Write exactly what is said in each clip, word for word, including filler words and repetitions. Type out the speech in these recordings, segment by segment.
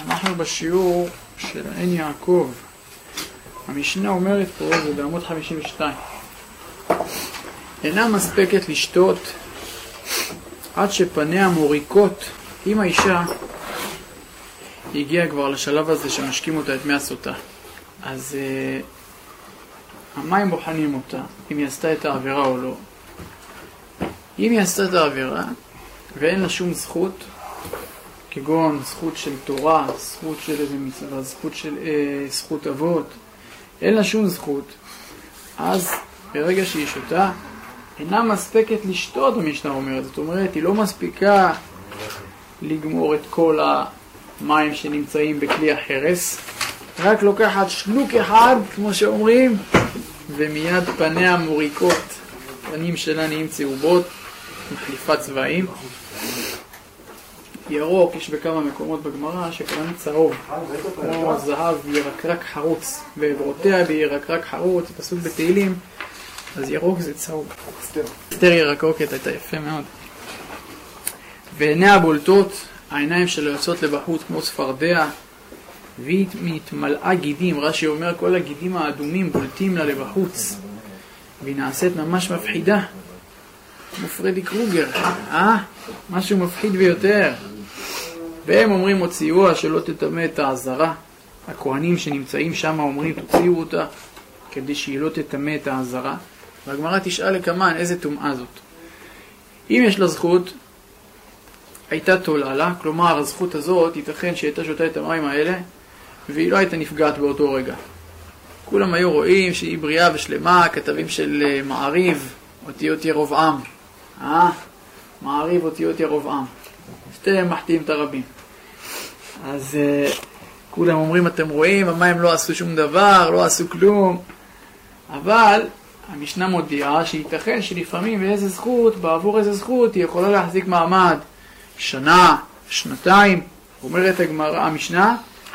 אנחנו בשיעור של עין יעקב. המשנה אומרת פה, זה בעמוד חמישים ושתיים. אינה מספקת לשתות עד שפניה מוריקות. אם האישה הגיעה כבר לשלב הזה שמשקים אותה את מי הסוטה, אז uh, המים בוחנים אותה, אם היא עשתה את העבירה או לא. אם היא עשתה את העבירה ואין לה שום זכות, כגון זכות של תורה, זכות של איזה מצווה, זכות של אה, זכות אבות, אין לה שום זכות, אז ברגע שהיא שותה, אינה מספקת לשתות, המשנה אומרת. זאת אומרת, היא לא מספיקה לגמור את כל המים שנמצאים בכלי החרס, רק לוקחת שלוק אחד, כמו שאומרים, ומיד פניה מוריקות, פנים שלה נהיים צהובות, מחליפה צבעים. ירוק, יש בכמה מקומות בגמרא שקוראים צהוב, כמו זהב ירקרק חרוץ, ועברותיה בירקרק חרוץ, פסוק בתהילים, אז ירוק זה צהוב. אסתר ירקוקת הייתה יפה מאוד. ועיניה בולטות, העיניים שלו יוצאות לבחוץ כמו צפרדע, והיא מתמלאה גידים. רש"י אומר, כל הגידים האדומים בולטים לה לבחוץ, והיא נעשית ממש מפחידה, כמו פרדי קרוגר, אה? משהו מפחיד ביותר. והם אומרים, הוציאוה שלא תטמא את העזרה. הכהנים שנמצאים שם אומרים, תוציאו אותה כדי שהיא לא תטמא את העזרה. והגמרא תשאל לכמן, איזה טומאה זאת? אם יש לה זכות, הייתה תולה לה, כלומר הזכות הזאת ייתכן שהייתה שותה את המים האלה והיא לא הייתה נפגעת באותו רגע. כולם היו רואים שהיא בריאה ושלמה, כתבים של מעריב, אותיות ירובעם. אה? מעריב אותיות ירובעם. שתיהם מחטיאים את הרבים. אז uh, כולם אומרים, אתם רואים, המים לא עשו שום דבר, לא עשו כלום. אבל המשנה מודיעה שייתכן שלפעמים באיזה זכות, בעבור איזה זכות, היא יכולה להחזיק מעמד שנה, שנתיים. אומרת הגמרא, המשנה,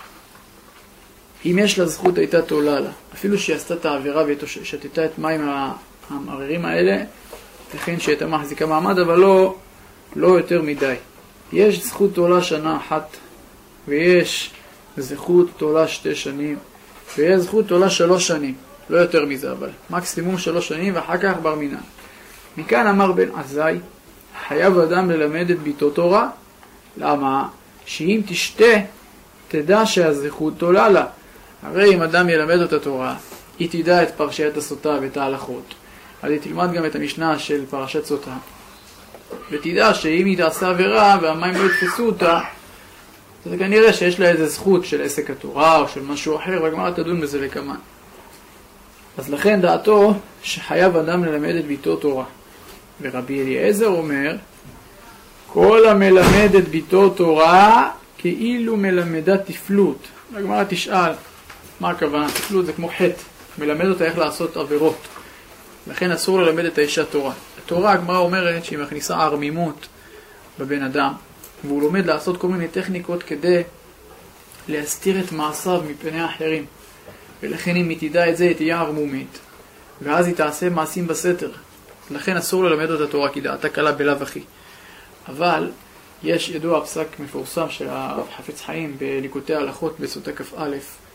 אם יש לה זכות הייתה תולה לה. אפילו שהיא עשתה את העבירה ושתתה את מים המערערים האלה, ייתכן שהייתה מחזיקה מעמד, אבל לא, לא יותר מדי. יש זכות תולה שנה אחת, ויש זכות תולה שתי שנים, ויש זכות תולה שלוש שנים. לא יותר מזה, אבל מקסימום שלוש שנים, ואחר כך בר מינן. מכאן אמר בן עזאי, חייב אדם ללמד את ביתו תורה. למה? שאם תשתה, תדע שהזכות תולה לה. הרי אם אדם ילמד אותה תורה, היא תדע את פרשיית הסוטה ואת ההלכות. אז היא תלמד גם את המשנה של פרשת סוטה. ותדע שאם היא תעשה עבירה והמים לא יתפסו אותה, אז כנראה שיש לה איזה זכות של עסק התורה או של משהו אחר, והגמרא תדון בזה לכמה. אז לכן דעתו שחייב אדם ללמד את ביתו תורה. ורבי אליעזר אומר, כל המלמד את ביתו תורה כאילו מלמדה תפלות. הגמרא תשאל, מה הכוונה? תפלות זה כמו חטא, מלמד אותה איך לעשות עבירות. לכן אסור ללמד את האישה תורה. התורה, הגמרא אומרת שהיא מכניסה ערמימות בבן אדם, והוא לומד לעשות כל מיני טכניקות כדי להסתיר את מעשיו מפני האחרים. ולכן אם היא תדע את זה, היא תהיה ערמומית, ואז היא תעשה מעשים בסתר. לכן אסור ללמד אותה תורה, כי דעתה קלה בלאו הכי. אבל יש ידוע פסק מפורסם של הרב חפץ חיים בליקוטי ההלכות בסוטה כ"א,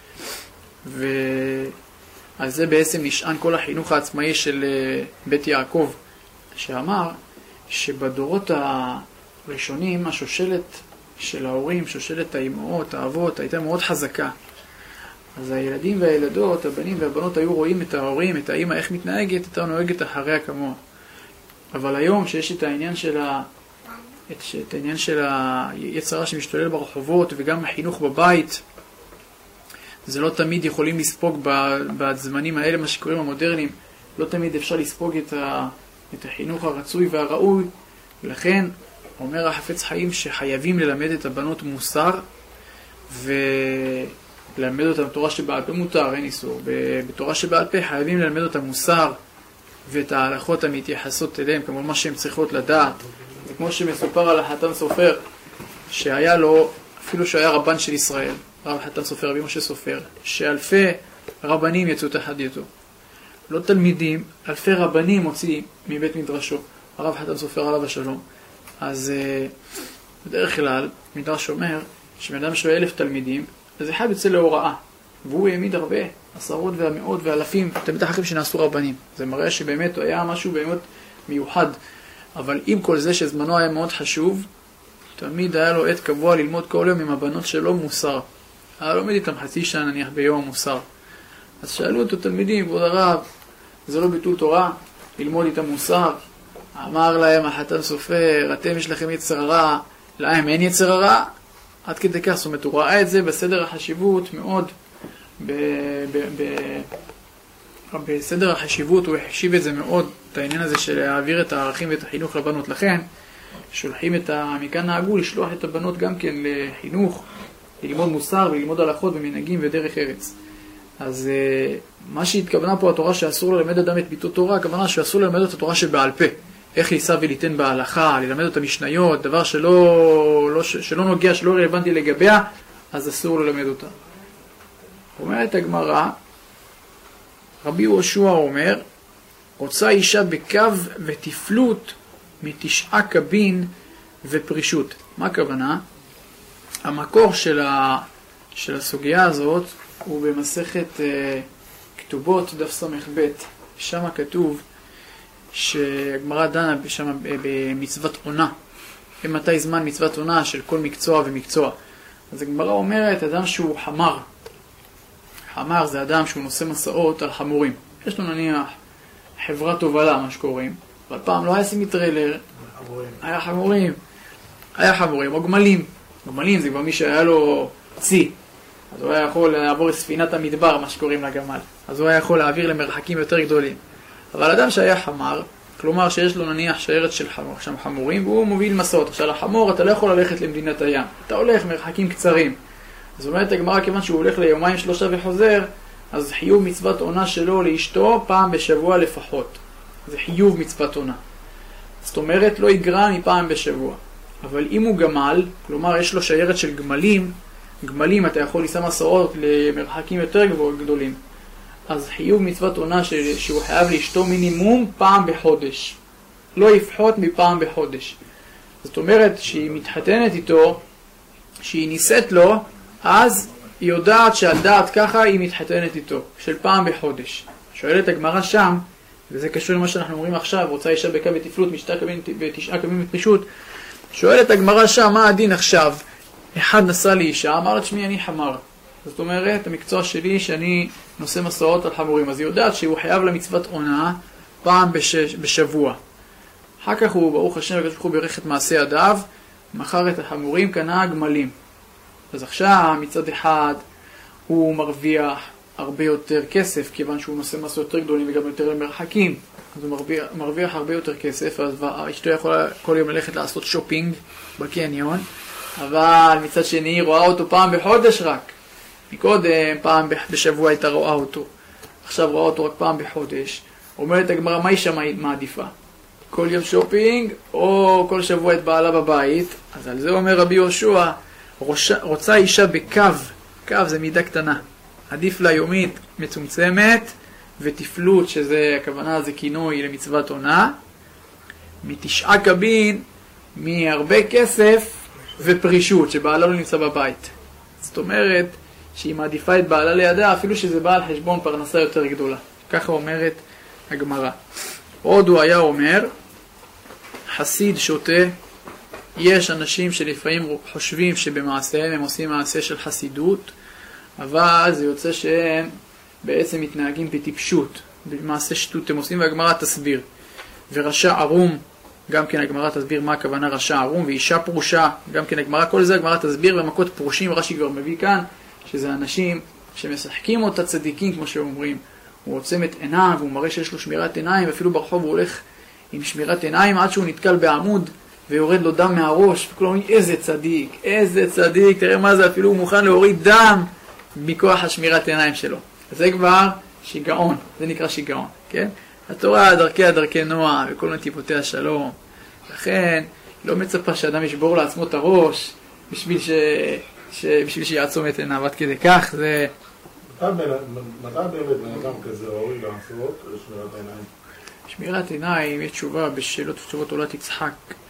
ועל זה בעצם נשען כל החינוך העצמאי של בית יעקב, שאמר שבדורות הראשונים השושלת של ההורים, שושלת האימהות, האבות, הייתה מאוד חזקה. אז הילדים והילדות, הבנים והבנות היו רואים את ההורים, את האמא, איך מתנהגת, הייתה נוהגת אחריה כמוה. אבל היום שיש את העניין של ה... את, את העניין של היצרה שמשתולל ברחובות וגם החינוך בבית, זה לא תמיד יכולים לספוג בזמנים האלה, מה שקוראים המודרניים, לא תמיד אפשר לספוג את, ה, את החינוך הרצוי והראוי, ולכן אומר החפץ חיים שחייבים ללמד את הבנות מוסר, וללמד אותם תורה שבעל פה מותר, אין איסור. בתורה שבעל פה חייבים ללמד אותם מוסר, ואת ההלכות המתייחסות אליהם, כמו מה שהן צריכות לדעת. וכמו שמסופר על החתן סופר, שהיה לו, אפילו שהיה רבן של ישראל, רב חתן סופר, רבי משה סופר, שאלפי רבנים יצאו תחת ידו. לא תלמידים, אלפי רבנים הוציא מבית מדרשו, הרב חתן סופר עליו השלום. אז בדרך כלל, מדרש אומר, שבן אדם שלו אלף תלמידים, אז אחד יוצא להוראה, והוא העמיד הרבה, עשרות והמאות ואלפים, תלמידי חכמים שנעשו רבנים. זה מראה שבאמת היה משהו באמת מיוחד. אבל עם כל זה שזמנו היה מאוד חשוב, תמיד היה לו עת קבוע ללמוד כל יום עם הבנות שלו מוסר. היה לומד איתם חצי שעה נניח ביום מוסר. אז שאלו אותו תלמידים, כבוד הרב, זה לא ביטול תורה, ללמוד איתם מוסר. אמר להם החתן סופר, אתם יש לכם יצר הרע, להם אין יצר הרע. עד כדי כך, זאת אומרת, הוא ראה את זה בסדר החשיבות מאוד, ב, ב, ב, בסדר החשיבות, הוא החשיב את זה מאוד, את העניין הזה של להעביר את הערכים ואת החינוך לבנות. לכן, שולחים את ה... מכאן נהגו לשלוח את הבנות גם כן לחינוך, ללמוד מוסר וללמוד הלכות ומנהגים ודרך ארץ. אז מה שהתכוונה פה התורה שאסור ללמד אדם את ביטול תורה, הכוונה שאסור ללמד את התורה שבעל פה. איך לישא וליתן בהלכה, ללמד את המשניות, דבר שלא, לא, שלא נוגע, שלא רלוונטי לגביה, אז אסור ללמד אותה. אומרת הגמרא, רבי יהושע אומר, רוצה אישה בקו ותפלות מתשעה קבין ופרישות. מה הכוונה? המקור של, ה, של הסוגיה הזאת הוא במסכת uh, כתובות דף סמך ב', שם כתוב שהגמרא דנה שם במצוות עונה, במתי זמן מצוות עונה של כל מקצוע ומקצוע. אז הגמרא אומרת, אדם שהוא חמר, חמר זה אדם שהוא נושא מסעות על חמורים. יש לו נניח חברת הובלה, מה שקוראים, אבל פעם לא היה סמי טריילר, היה חמורים, היה חמורים, או גמלים. גמלים זה כבר מי שהיה לו צי, אז הוא היה יכול לעבור לספינת המדבר, מה שקוראים לגמל. אז הוא היה יכול להעביר למרחקים יותר גדולים. אבל אדם שהיה חמר, כלומר שיש לו נניח שיירת של חמור, שם חמורים, והוא מוביל מסעות. עכשיו לחמור אתה לא יכול ללכת למדינת הים, אתה הולך מרחקים קצרים. אז אומרת הגמרא, כיוון שהוא הולך ליומיים שלושה וחוזר, אז חיוב מצוות עונה שלו לאשתו פעם בשבוע לפחות. זה חיוב מצוות עונה. זאת אומרת לא יגרע מפעם בשבוע. אבל אם הוא גמל, כלומר יש לו שיירת של גמלים, גמלים אתה יכול לנסוע מסעות למרחקים יותר גדולים. אז חיוב מצוות עונה שהוא חייב לאשתו מינימום פעם בחודש. לא יפחות מפעם בחודש. זאת אומרת שהיא מתחתנת איתו, שהיא נישאת לו, אז היא יודעת שעל דעת ככה היא מתחתנת איתו, של פעם בחודש. שואלת הגמרא שם, וזה קשור למה שאנחנו אומרים עכשיו, רוצה אישה בקו ותפלות, בתשעה קווים ופרישות, שואלת הגמרא שם, מה הדין עכשיו? אחד נסע לי אישה, אמר לה, שמי, אני חמר. זאת אומרת, המקצוע שלי שאני נושא מסעות על חמורים. אז היא יודעת שהוא חייב למצוות עונה פעם בשש, בשבוע. אחר כך הוא, ברוך השם, הקדוש ברוך הוא בירך את מעשה ידיו, מכר את החמורים, קנה גמלים. אז עכשיו, מצד אחד, הוא מרוויח הרבה יותר כסף, כיוון שהוא נושא מסעות יותר גדולים וגם יותר למרחקים. אז הוא מרוויח, מרוויח הרבה יותר כסף, אז אשתו יכולה כל יום ללכת לעשות שופינג בקניון, אבל מצד שני היא רואה אותו פעם בחודש רק. מקודם פעם בשבוע הייתה רואה אותו, עכשיו רואה אותו רק פעם בחודש. אומרת הגמרא, מה אישה מעדיפה? כל יום שופינג או כל שבוע את בעלה בבית? אז על זה אומר רבי יהושע, רוצה אישה בקו, קו זה מידה קטנה, עדיף לה יומית מצומצמת ותפלות, שזה הכוונה, זה כינוי למצוות עונה, מתשעה קבין, מהרבה כסף ופרישות, שבעלה לא נמצא בבית. זאת אומרת שהיא מעדיפה את בעלה לידה, אפילו שזה בא על חשבון פרנסה יותר גדולה. ככה אומרת הגמרא. עוד הוא היה אומר, חסיד שוטה, יש אנשים שלפעמים חושבים שבמעשיהם הם עושים מעשה של חסידות, אבל זה יוצא שהם בעצם מתנהגים בטיפשות, במעשה שטות הם עושים, והגמרא תסביר. ורשע ערום, גם כן הגמרא תסביר מה הכוונה רשע ערום, ואישה פרושה, גם כן הגמרא, כל זה הגמרא תסביר, ומכות פרושים רש"י כבר מביא כאן, שזה אנשים שמשחקים אותה צדיקים, כמו שאומרים. הוא עוצם את עיניו, והוא מראה שיש לו שמירת עיניים, ואפילו ברחוב הוא הולך עם שמירת עיניים, עד שהוא נתקל בעמוד, ויורד לו דם מהראש, וכולם אומרים, איזה צדיק, איזה צדיק, תראה מה זה, אפילו הוא מוכן להוריד דם, מכוח השמירת עיניים שלו. זה כבר שיגעון, זה נקרא שיגעון, כן? התורה דרכיה דרכי נועה, וכל נתיבותיה שלום. לכן, לא מצפה שאדם ישבור לעצמו את הראש, בשביל ש... ש... בשביל שיעצום את עיניו, עד כדי כך, זה... מתי באמת בן אדם כזה ראוי לעשות שמירת עיניים? שמירת עיניים, יש תשובה בשאלות ותשובות עולת יצחק,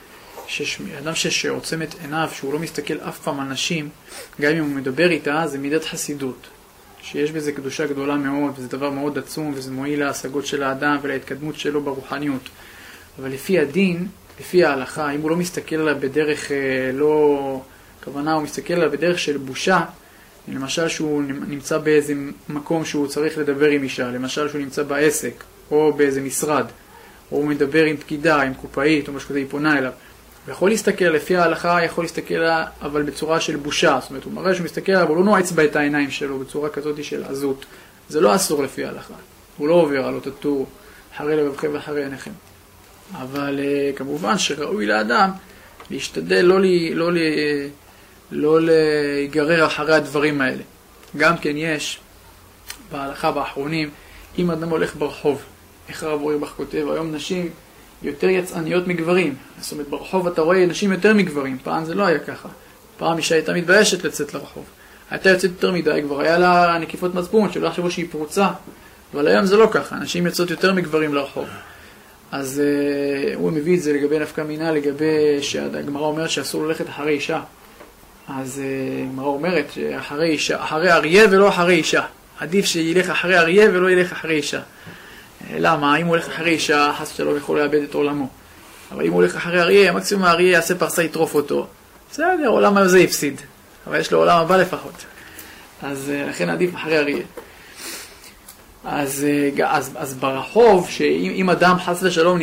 שאדם שעוצם את עיניו, שהוא לא מסתכל אף פעם על נשים, גם אם הוא מדבר איתה, זה מידת חסידות. שיש בזה קדושה גדולה מאוד, וזה דבר מאוד עצום, וזה מועיל להשגות של האדם ולהתקדמות שלו ברוחניות. אבל לפי הדין, לפי ההלכה, אם הוא לא מסתכל עליה בדרך לא... כוונה, הוא מסתכל עליה בדרך של בושה, למשל שהוא נמצא באיזה מקום שהוא צריך לדבר עם אישה, למשל שהוא נמצא בעסק, או באיזה משרד, או הוא מדבר עם פקידה, עם קופאית, או משהו כזה, היא פונה אליו. הוא יכול להסתכל, לפי ההלכה, יכול להסתכל עליה, אבל בצורה של בושה. זאת אומרת, הוא מראה שהוא מסתכל עליה, אבל הוא לא נועץ בה את העיניים שלו, בצורה כזאת של עזות. זה לא אסור לפי ההלכה. הוא לא עובר על אותו טור, אחרי לבבכם ואחרי עיניכם. אבל כמובן שראוי לאדם להשתדל לא, לי, לא, לי, לא להיגרר אחרי הדברים האלה. גם כן יש בהלכה באחרונים, אם אדם הולך ברחוב, איך הרב אוירבך כותב, היום נשים יותר יצאניות מגברים. זאת אומרת, ברחוב אתה רואה נשים יותר מגברים. פעם זה לא היה ככה. פעם אישה הייתה מתביישת לצאת לרחוב. הייתה יוצאת יותר מדי, כבר היה לה נקיפות מצפון, שלא חשבו שהיא פרוצה. אבל היום זה לא ככה. נשים יוצאות יותר מגברים לרחוב. אז uh, הוא מביא את זה לגבי נפקא מינה, לגבי שהגמרא אומרת שאסור ללכת אחרי אישה. אז הגמרא uh, אומרת שאחרי אישה, אחרי אריה ולא אחרי אישה. עדיף שילך אחרי אריה ולא ילך אחרי אישה. למה? אם הוא הולך אחרי אישה, חס ושלום יכול לאבד את עולמו. אבל אם הוא הולך אחרי אריה, מקסימום האריה יעשה פרסה, יטרוף אותו. בסדר, עולם הזה יפסיד. אבל יש לו עולם הבא לפחות. אז לכן עדיף אחרי אריה. אז, אז, אז ברחוב, שאם אדם חס ושלום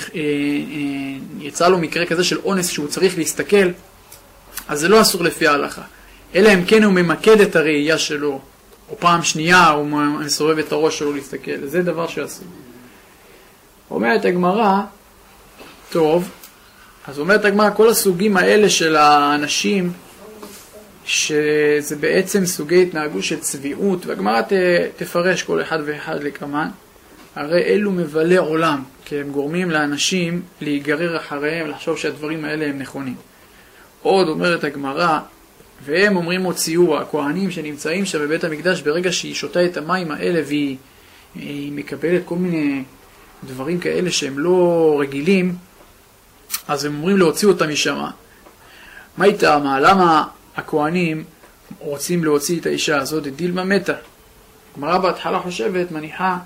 יצא לו מקרה כזה של אונס שהוא צריך להסתכל, אז זה לא אסור לפי ההלכה. אלא אם כן הוא ממקד את הראייה שלו, או פעם שנייה הוא מסובב את הראש שלו להסתכל. זה דבר שאסור. אומרת הגמרא, טוב, אז אומרת הגמרא, כל הסוגים האלה של האנשים, שזה בעצם סוגי התנהגות של צביעות, והגמרא תפרש כל אחד ואחד לכמן, הרי אלו מבלי עולם, כי הם גורמים לאנשים להיגרר אחריהם, לחשוב שהדברים האלה הם נכונים. עוד אומרת הגמרא, והם אומרים הוציאו, הכהנים שנמצאים שם בבית המקדש, ברגע שהיא שותה את המים האלה והיא מקבלת כל מיני דברים כאלה שהם לא רגילים, אז הם אומרים להוציא אותם משם. מה איתה? מה? למה הכהנים רוצים להוציא את האישה הזאת? דילמה מתה. הגמרא בהתחלה חושבת, מניחה,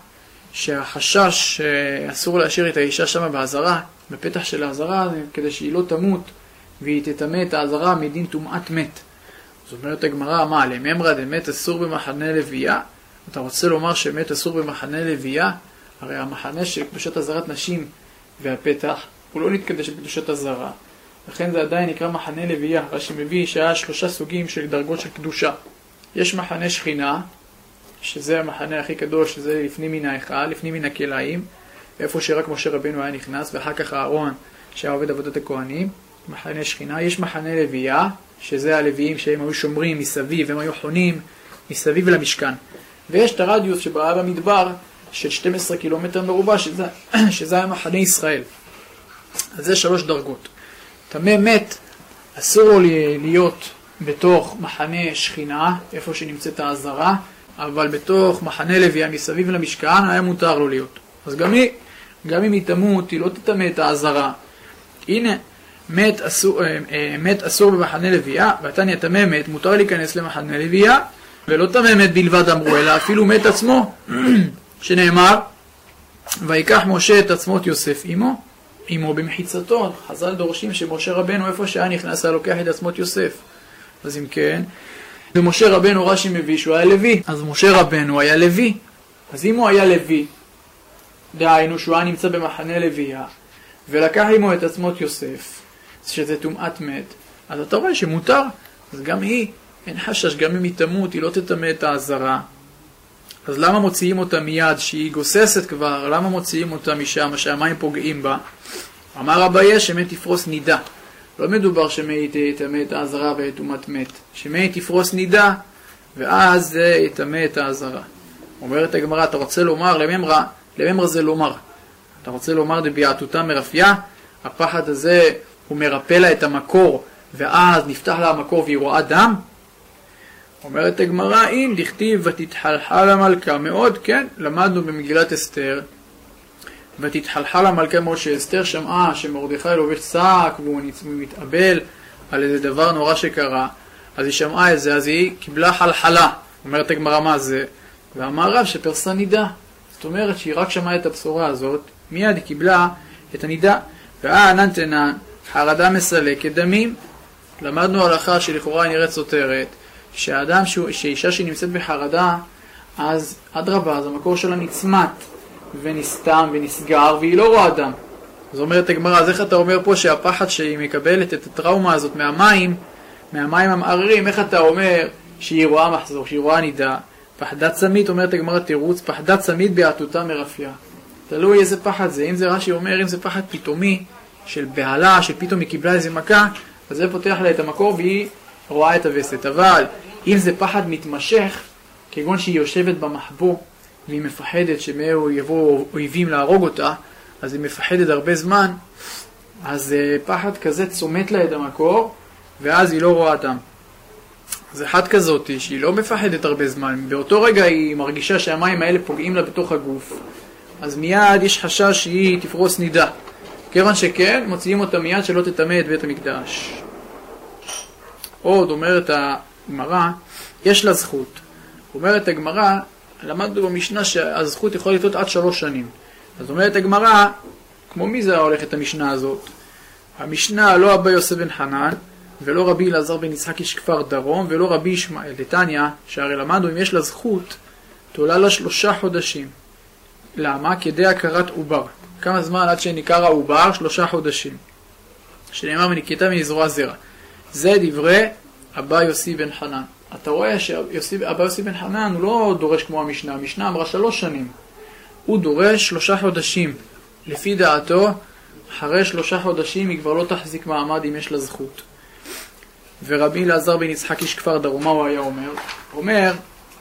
שהחשש שאסור להשאיר את האישה שם בעזרה, בפתח של העזרה, כדי שהיא לא תמות והיא תטמא את העזרה מדין טומאת מת. זאת אומרת הגמרא, מה? לממרא דמת אסור במחנה לוויה? אתה רוצה לומר שמת אסור במחנה לוויה? הרי המחנה של קדושת עזרת נשים והפתח הוא לא נתקדש בקדושת עזרה. לכן זה עדיין נקרא מחנה לוויה, רש"י מביא שהיה שלושה סוגים של דרגות של קדושה. יש מחנה שכינה, שזה המחנה הכי קדוש, שזה לפנים מן ההיכל, לפנים מן הכלאים, איפה שרק משה רבנו היה נכנס, ואחר כך אהרון שהיה עובד עבודת הכהנים. מחנה שכינה. יש מחנה לוויה, שזה הלוויים שהם היו שומרים מסביב, הם היו חונים מסביב למשכן. ויש את הרדיוס שבא במדבר של שנים עשר קילומטר מרובע, שזה, שזה היה מחנה ישראל. אז זה שלוש דרגות. טמא מת, אסור לו להיות בתוך מחנה שכינה, איפה שנמצאת העזרה, אבל בתוך מחנה לוויה מסביב למשכן היה מותר לו להיות. אז גם היא, גם אם היא תמות, היא לא תטמא את העזרה. הנה, מת אסור, מת אסור במחנה לוויה, והתניא טמא מת, מותר להיכנס למחנה לוויה, ולא טמא מת בלבד אמרו, אלא אפילו מת עצמו, שנאמר, ויקח משה את עצמות יוסף עמו, עמו במחיצתו. חז"ל דורשים שמשה רבנו איפה שהיה נכנס היה לוקח את עצמות יוסף. אז אם כן, ומשה רבנו רש"י מביא שהוא היה לוי, אז משה רבנו היה לוי. אז אם הוא היה לוי, דהיינו שהוא היה נמצא במחנה לוויה, ולקח עמו את עצמות יוסף, שזה טומאת מת, אז אתה רואה שמותר. אז גם היא, אין חשש, גם אם היא תמות, היא לא תטמא את העזרה. אז למה מוציאים אותה מיד, שהיא גוססת כבר, למה מוציאים אותה משם, שהמים פוגעים בה? אמר אביי שמי תפרוס נידה. לא מדובר שמי תטמא את העזרה וטומאת מת. שמי תפרוס נידה, ואז זה יטמא את העזרה. אומרת הגמרא, אתה רוצה לומר, לממרא, לממרא זה לומר. אתה רוצה לומר דביעתותה מרפיה, הפחד הזה הוא מרפא לה את המקור, ואז נפתח לה המקור והיא רואה דם? אומרת הגמרא, אם דכתיב ותתחלחל המלכה מאוד, כן, למדנו במגילת אסתר, ותתחלחל המלכה מאוד שאסתר שמעה שמרדכי לובש שק והוא מתאבל על איזה דבר נורא שקרה, אז היא שמעה את זה, אז היא קיבלה חלחלה. אומרת הגמרא מה זה? ואמר רב שפרסה נידה. זאת אומרת שהיא רק שמעה את הבשורה הזאת, מיד היא קיבלה את הנידה. והענן תנן, חרדה מסלקת דמים. למדנו הלכה שלכאורה היא נראית סותרת, שהאדם, שאישה שנמצאת בחרדה, אז אדרבה, אז המקור שלה נצמת ונסתם ונסגר והיא לא רואה דם. אז אומרת הגמרא, אז איך אתה אומר פה שהפחד שהיא מקבלת את הטראומה הזאת מהמים, מהמים המערערים, איך אתה אומר שהיא רואה מחזור, שהיא רואה נידה? פחדה צמית, אומרת הגמרא תירוץ, פחדה צמית בעתותה מרפיה. תלוי איזה פחד זה, אם זה רש"י אומר, אם זה פחד פתאומי של בהלה, שפתאום היא קיבלה איזה מכה, אז זה פותח לה את המקור והיא רואה את הווסת. אבל אם זה פחד מתמשך, כגון שהיא יושבת במחבוא והיא מפחדת שמאו יבואו אויבים להרוג אותה, אז היא מפחדת הרבה זמן, אז פחד כזה צומת לה את המקור, ואז היא לא רואה דם. אז אחת כזאת שהיא לא מפחדת הרבה זמן, באותו רגע היא מרגישה שהמים האלה פוגעים לה בתוך הגוף, אז מיד יש חשש שהיא תפרוס נידה. כיוון שכן, מוציאים אותה מיד שלא תטמא את בית המקדש. עוד אומרת הגמרא, יש לה זכות. אומרת הגמרא, למדנו במשנה שהזכות יכולה לתות עד שלוש שנים. אז אומרת הגמרא, כמו מי זה הולך את המשנה הזאת? המשנה לא אבא יוסף בן חנן, ולא רבי אלעזר בן יצחק איש כפר דרום, ולא רבי ישמעאל דתניא, שהרי למדנו אם יש לה זכות, תולה לה שלושה חודשים. למה? כדי הכרת עובר. כמה זמן עד שניכר העובר? שלושה חודשים. שנאמר וניקתה מנזרוע זרע. זה דברי אבא יוסי בן חנן. אתה רואה שאבא יוסי בן חנן הוא לא דורש כמו המשנה. המשנה אמרה שלוש שנים. הוא דורש שלושה חודשים. לפי דעתו, אחרי שלושה חודשים היא כבר לא תחזיק מעמד אם יש לה זכות. ורבי אלעזר בן יצחק איש כפר דרום, מה הוא היה אומר? הוא אומר,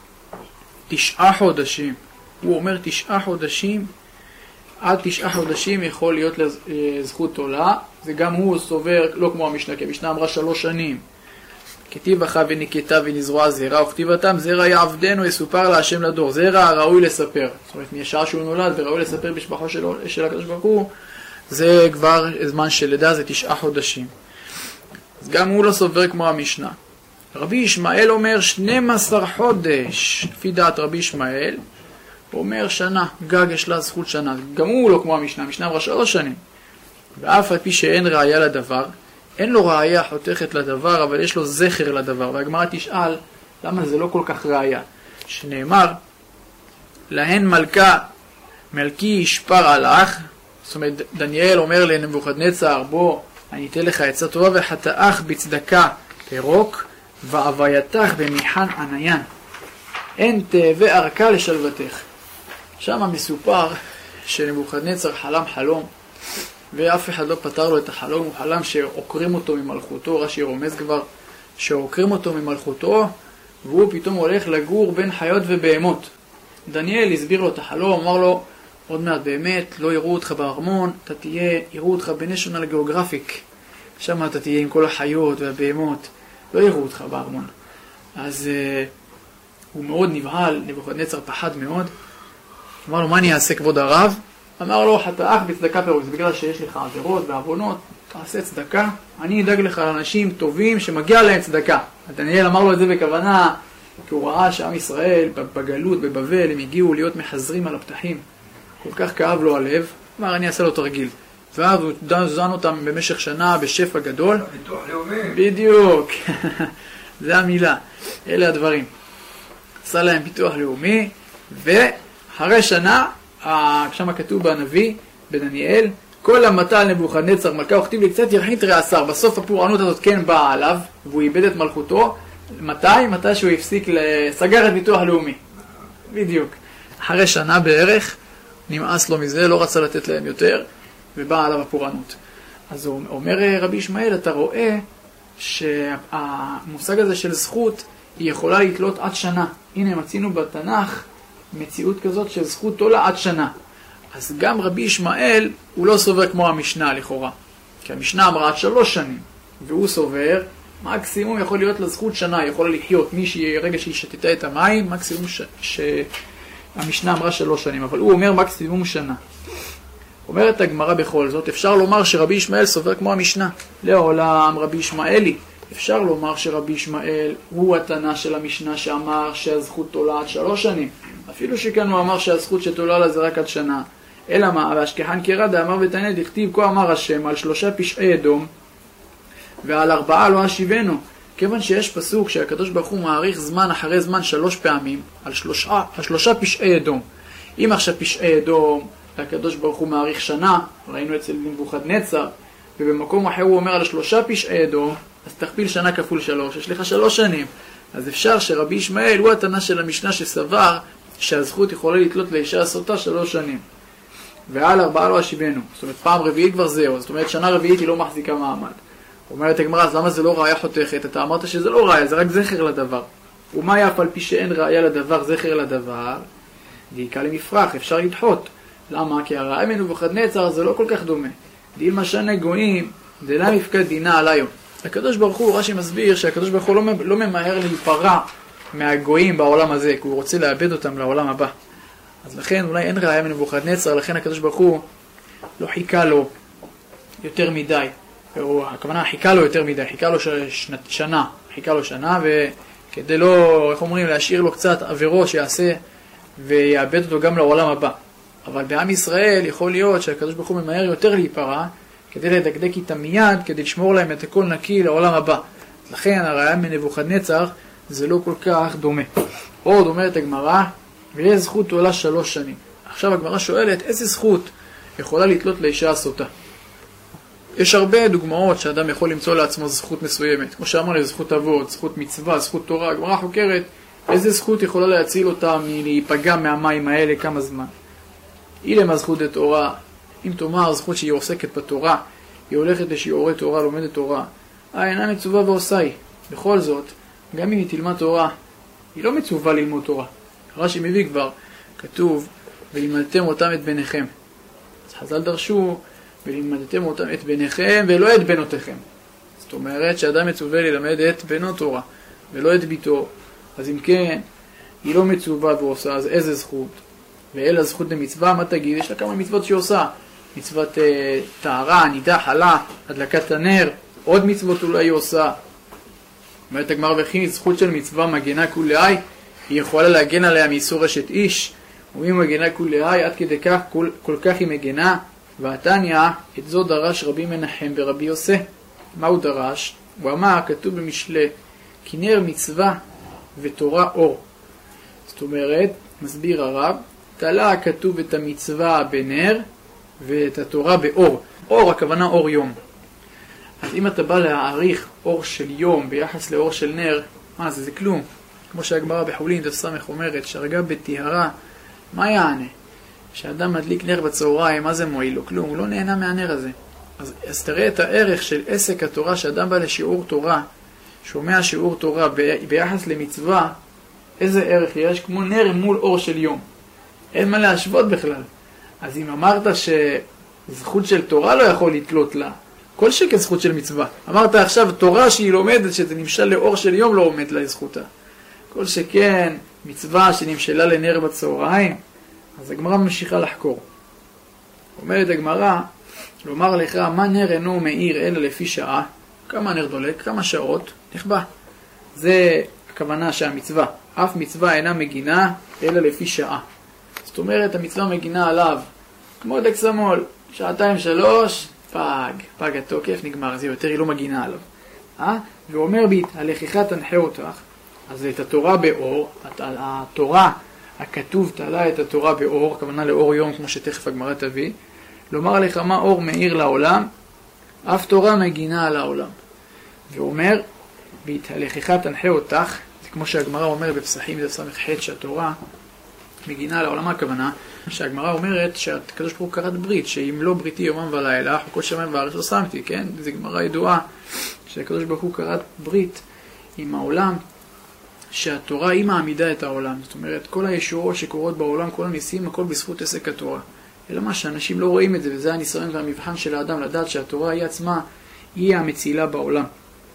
תשעה חודשים. הוא אומר תשעה חודשים, עד תשעה חודשים יכול להיות לזכות עולה. זה גם הוא סובר, לא כמו המשנה, כי המשנה אמרה שלוש שנים. כתיב אחא וניקתה ונזרוע זרע, וכתיבתם זרע יעבדנו יסופר להשם לדור. זרע ראוי לספר. זאת אומרת, משעה שהוא נולד וראוי לספר בשבחו של, של הקדוש ברוך הוא, זה כבר זמן של לידה, זה תשעה חודשים. אז גם הוא לא סובר כמו המשנה. רבי ישמעאל אומר שנים עשר חודש. לפי דעת רבי ישמעאל, הוא אומר שנה, גג יש לה זכות שנה. גם הוא לא כמו המשנה, המשנה אמרה שלוש שנים. ואף על פי שאין ראיה לדבר, אין לו ראיה חותכת לדבר, אבל יש לו זכר לדבר. והגמרא תשאל, למה זה לא כל כך ראיה? שנאמר, להן מלכה, מלכי ישפר עלך, זאת אומרת, דניאל אומר לנבוכדנצר, בוא, אני אתן לך עצה טובה, וחטאך בצדקה תרוק, והווייתך במיחן עניין. אין תאווה ארכה לשלוותך. שם מסופר שנבוכדנצר חלם חלום, ואף אחד לא פתר לו את החלום. הוא חלם שעוקרים אותו ממלכותו, רש"י רומז כבר, שעוקרים אותו ממלכותו, והוא פתאום הולך לגור בין חיות ובהמות. דניאל הסביר לו את החלום, אמר לו, עוד מעט באמת, לא יראו אותך בארמון, אתה תהיה, יראו אותך בנשיונל גיאוגרפיק. שם אתה תהיה עם כל החיות והבהמות, לא יראו אותך בארמון. אז uh, הוא מאוד נבהל, נבוכדנצר פחד מאוד. אמר לו, מה אני אעשה כבוד הרב? אמר לו, חטאך בצדקה פירוק, זה בגלל שיש לך עבירות ועוונות, תעשה צדקה, אני אדאג לך לאנשים טובים שמגיע להם צדקה. דניאל אמר לו את זה בכוונה, כי הוא ראה שעם ישראל בגלות, בבבל, הם הגיעו להיות מחזרים על הפתחים. כל כך כאב לו הלב, אמר, אני אעשה לו תרגיל. ואז הוא זן אותם במשך שנה בשפע גדול. ביטוח לאומי. בדיוק. זה המילה. אלה הדברים. עשה להם ביטוח לאומי, ואחרי שנה, שם כתוב בנביא, בדניאל, כל המטה על נבוכדנצר מלכה, הוא כתיב לי קצת ירחית רעשר. בסוף הפורענות הזאת כן באה עליו, והוא איבד את מלכותו. מתי? מתי שהוא הפסיק לסגר את ביטוח לאומי. בדיוק. אחרי שנה בערך, נמאס לו מזה, לא רצה לתת להם יותר, ובאה עליו הפורענות. אז הוא אומר רבי ישמעאל, אתה רואה שהמושג הזה של זכות, היא יכולה להתלות עד שנה. הנה, מצינו בתנ"ך מציאות כזאת של זכות תולה עד שנה. אז גם רבי ישמעאל, הוא לא סובר כמו המשנה לכאורה. כי המשנה אמרה עד שלוש שנים, והוא סובר, מקסימום יכול להיות לזכות שנה, יכול לחיות מי שרגע שהיא שתתה את המים, מקסימום ש... שהמשנה אמרה שלוש שנים, אבל הוא אומר מקסימום שנה. אומרת הגמרא בכל זאת, אפשר לומר שרבי ישמעאל סובר כמו המשנה. לעולם רבי ישמעאלי. אפשר לומר שרבי ישמעאל הוא התנא של המשנה שאמר שהזכות תולה עד שלוש שנים. אפילו שכאן הוא אמר שהזכות שתולה לה זה רק עד שנה. אלא מה? והשכחן קרא דאמר ותניא דכתיב כה אמר השם על שלושה פשעי אדום ועל ארבעה לא אשיבנו. כיוון שיש פסוק שהקדוש ברוך הוא מעריך זמן אחרי זמן שלוש פעמים על שלושה, על שלושה פשעי אדום. אם עכשיו פשעי אדום הקדוש ברוך הוא מעריך שנה, ראינו אצל נבוכדנצר, ובמקום אחר הוא אומר על שלושה פשעי אדום, אז תכפיל שנה כפול שלוש, יש לך שלוש שנים. אז אפשר שרבי ישמעאל הוא התנא של המשנה שסבר שהזכות יכולה לתלות לאישה סוטה שלוש שנים. ועל ארבעה לא אשיבנו. זאת אומרת, פעם רביעית כבר זהו. זאת אומרת, שנה רביעית היא לא מחזיקה מעמד. אומרת הגמרא, אז למה זה לא ראיה חותכת? אתה אמרת שזה לא ראיה, זה רק זכר לדבר. ומה יפה על פי שאין ראיה לדבר, זכר לדבר? דיקה למפרח, אפשר לדחות. למה? כי הראיה מנבוכדנצר זה לא כל כך דומה. דילמה שנה גויים, דלה מפקד דינה עליו. הקדוש ברוך הוא, רש"י מסביר שהקדוש ברוך הוא לא, לא ממהר להיפרע מהגויים בעולם הזה, כי הוא רוצה לאבד אותם לעולם הבא. אז לכן אולי אין ראיה מנבוכדנצר, לכן הקדוש ברוך הוא לא חיכה לו יותר מדי. או, הכוונה חיכה לו יותר מדי, חיכה לו שנת, שנה, חיכה לו שנה, וכדי לא, איך אומרים, להשאיר לו קצת עבירו שיעשה ויאבד אותו גם לעולם הבא. אבל בעם ישראל יכול להיות שהקדוש ברוך הוא ממהר יותר להיפרע, כדי לדקדק איתם מיד, כדי לשמור להם את הכל נקי לעולם הבא. לכן הראיה מנבוכדנצר זה לא כל כך דומה. עוד אומרת הגמרא, ויש זכות עולה שלוש שנים. עכשיו הגמרא שואלת, איזה זכות יכולה לתלות לאישה הסוטה? יש הרבה דוגמאות שאדם יכול למצוא לעצמו זכות מסוימת. כמו שאמרנו, זכות אבות, זכות מצווה, זכות תורה. הגמרא חוקרת, איזה זכות יכולה להציל אותה מלהיפגע מהמים האלה כמה זמן? היא למה זכות לתורה? אם תאמר זכות שהיא עוסקת בתורה, היא הולכת לשיעורי תורה, לומדת תורה, אה, אינה מצווה ועושה היא. בכל זאת, גם אם היא תלמד תורה, היא לא מצווה ללמוד תורה. רש"י מביא כבר, כתוב, ולימדתם אותם את בניכם. אז חז"ל דרשו, ולימדתם אותם את בניכם ולא את בנותיכם. זאת אומרת שאדם מצווה ללמד את בנו תורה, ולא את ביתו. אז אם כן, היא לא מצווה ועושה, אז איזה זכות? ואלה זכות למצווה, מה תגיד? יש לה כמה מצוות שהיא עושה. מצוות אה, טהרה, נידה, חלה, הדלקת הנר, עוד מצוות אולי היא עושה. אומרת הגמרא וכי זכות של מצווה מגנה כולי, היא יכולה להגן עליה מאיסור אשת איש, ואם מגנה כולי, עד כדי כך, כל, כל כך היא מגנה. והתניא, את זו דרש רבי מנחם ורבי יוסי. מה הוא דרש? הוא אמר, כתוב במשלי, כי נר מצווה ותורה אור. זאת אומרת, מסביר הרב, תלה כתוב את המצווה בנר ואת התורה באור. אור, הכוונה אור יום. אז אם אתה בא להעריך אור של יום ביחס לאור של נר, מה זה? זה כלום. כמו שהגמרא בחולין דסמך אומרת, שהרגע בטהרה, מה יענה? כשאדם מדליק נר בצהריים, מה זה מועיל לו? כלום, הוא לא נהנה מהנר הזה. אז, אז תראה את הערך של עסק התורה, שאדם בא לשיעור תורה, שומע שיעור תורה ב, ביחס למצווה, איזה ערך יש? כמו נר מול אור של יום. אין מה להשוות בכלל. אז אם אמרת שזכות של תורה לא יכול לתלות לה, כל שכן זכות של מצווה. אמרת עכשיו תורה שהיא לומדת, שזה נמשל לאור של יום, לא עומד לה זכותה. כל שכן מצווה שנמשלה לנר בצהריים, אז הגמרא ממשיכה לחקור. אומרת הגמרא, לומר לך, מה נר אינו מאיר אלא לפי שעה? כמה נר דולק? כמה שעות? נכבה. זה הכוונה שהמצווה. אף מצווה אינה מגינה אלא לפי שעה. זאת אומרת, המצווה מגינה עליו, כמו דק סמול, שעתיים שלוש, פג, פג התוקף, נגמר, זה יותר, היא לא מגינה עליו. אה? ואומר בי, הלכיכה תנחה אותך, אז את התורה באור, התורה, הכתוב תלה את התורה באור, הכוונה לאור יום, כמו שתכף הגמרא תביא, לומר לך מה אור מאיר לעולם, אף תורה מגינה על העולם. ואומר, בהתהלכך תנחה אותך, זה כמו שהגמרא אומר בפסחים דף סמך ח' שהתורה מגינה על העולם. הכוונה, שהגמרא אומרת שהקדוש ברוך הוא כרת ברית, שאם לא בריתי יומם ולילה, כל שמיים וארץ לא שמתי, כן? זו גמרא ידועה, שהקדוש ברוך הוא כרת ברית עם העולם, שהתורה היא מעמידה את העולם. זאת אומרת, כל הישועות שקורות בעולם, כל הניסים, הכל בזכות עסק התורה. אלא מה שאנשים לא רואים את זה, וזה הניסיון והמבחן של האדם, לדעת שהתורה היא עצמה, היא המצילה בעולם.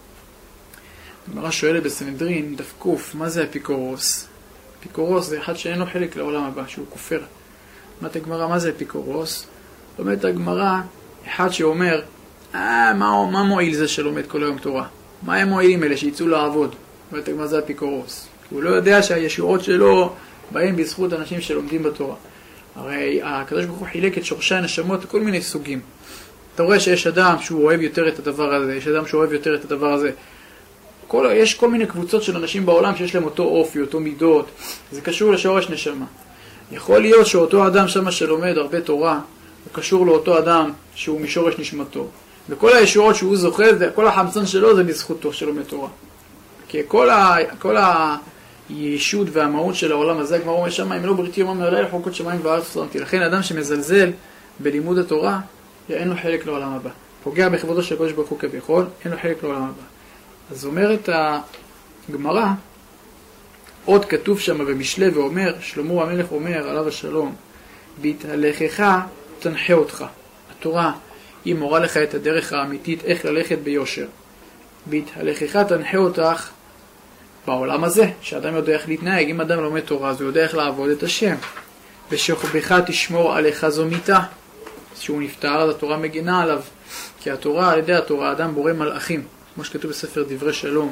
הגמרא שואלת בסנהדרין, דף קוף, מה זה אפיקורוס? אפיקורוס זה אחד שאין לו חלק לעולם הבא, שהוא כופר. אומרת הגמרא, מה זה אפיקורוס? אומרת הגמרא, אחד שאומר, אה, מה, מה מועיל זה שלומד כל היום תורה? מה הם מועילים אלה שיצאו לעבוד? אומרת הגמרא זה אפיקורוס. הוא לא יודע שהישועות שלו באים בזכות אנשים שלומדים בתורה. הרי הקדוש ברוך הוא חילק את שורשי הנשמות לכל מיני סוגים. אתה רואה שיש אדם שהוא אוהב יותר את הדבר הזה, יש אדם שאוהב יותר את הדבר הזה. כל, יש כל מיני קבוצות של אנשים בעולם שיש להם אותו אופי, אותו מידות. זה קשור לשורש נשמה. יכול להיות שאותו אדם שמה שלומד הרבה תורה, הוא קשור לאותו אדם שהוא משורש נשמתו. וכל הישועות שהוא זוכה, כל החמצן שלו זה בזכותו שלומד תורה. כי כל, ה, כל הישות והמהות של העולם הזה, כבר אומר שמה, אם לא בריתי יומם ולילה, חוקות שמיים וארץ שמתי. לכן אדם שמזלזל בלימוד התורה, אין לו חלק לעולם הבא. פוגע בכבודו של הקדוש ברוך הוא כביכול, אין לו חלק לעולם הבא. אז אומרת הגמרא, עוד כתוב שם במשלי ואומר, שלמה המלך אומר עליו השלום, בהתהלכך תנחה אותך. התורה היא מורה לך את הדרך האמיתית איך ללכת ביושר. בהתהלכך תנחה אותך בעולם הזה, שאדם יודע איך להתנהג. אם אדם לומד תורה, אז הוא יודע איך לעבוד את השם. בשוכבך תשמור עליך זו מיתה. שהוא נפטר, אז התורה מגינה עליו. כי התורה, על ידי התורה, האדם בורא מלאכים. כמו שכתוב בספר דברי שלום,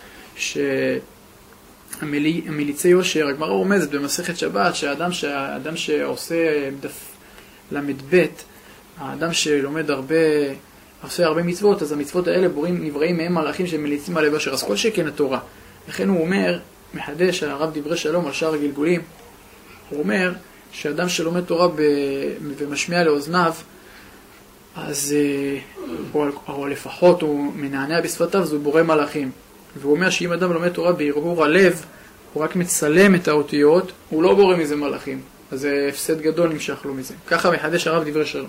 שהמליצי יושר, הגמרא רומזת במסכת שבת, שהאדם, שהאדם שעושה דף למד ב', האדם שלומד הרבה, עושה הרבה מצוות, אז המצוות האלה בורים נבראים מהם מלאכים שמליצים עליו יושר. אז כל שכן התורה. לכן הוא אומר, מחדש הרב דברי שלום על שאר הגלגולים, הוא אומר שאדם שלומד תורה ב... ומשמיע לאוזניו, אז או, או לפחות הוא מנענע בשפתיו, אז הוא בורא מלאכים. והוא אומר שאם אדם לומד תורה בהרהור הלב, הוא רק מצלם את האותיות, הוא לא בורא מזה מלאכים. אז זה הפסד גדול נמשך לו מזה. ככה מחדש הרב דברי שלום.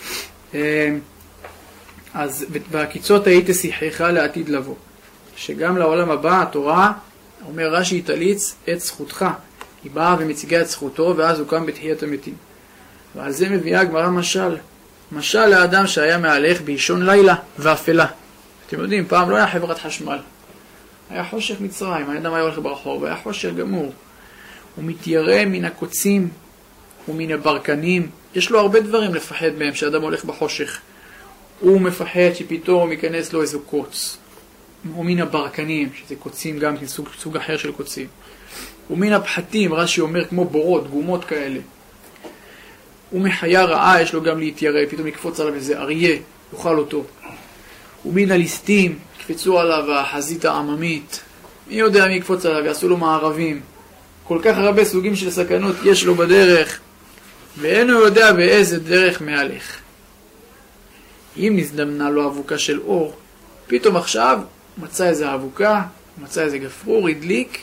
אז בקיצות היית שיחך לעתיד לבוא. שגם לעולם הבא התורה, אומר רש"י, תליץ את זכותך. היא באה ומציגה את זכותו, ואז הוא קם בתחיית המתים. ועל זה מביאה הגמרא משל. משל לאדם שהיה מהלך באישון לילה ואפלה. אתם יודעים, פעם לא היה חברת חשמל. היה חושך מצרים, האדם היה הולך ברחוב, היה חושך גמור. הוא מתיירא מן הקוצים ומן הברקנים. יש לו הרבה דברים לפחד מהם שאדם הולך בחושך. הוא מפחד שפתאום ייכנס לו איזו קוץ. ומן הברקנים, שזה קוצים גם, סוג, סוג אחר של קוצים. ומן הפחתים, רש"י אומר כמו בורות, גומות כאלה. ומחיה רעה יש לו גם להתיירא, פתאום יקפוץ עליו איזה אריה, יאכל אותו. ומן הליסטים, יקפצו עליו החזית העממית. מי יודע מי יקפוץ עליו, יעשו לו מערבים. כל כך הרבה סוגים של סכנות יש לו בדרך, ואין הוא יודע באיזה דרך מהלך. אם נזדמנה לו אבוקה של אור, פתאום עכשיו מצא איזה אבוקה, מצא איזה גפרור, הדליק,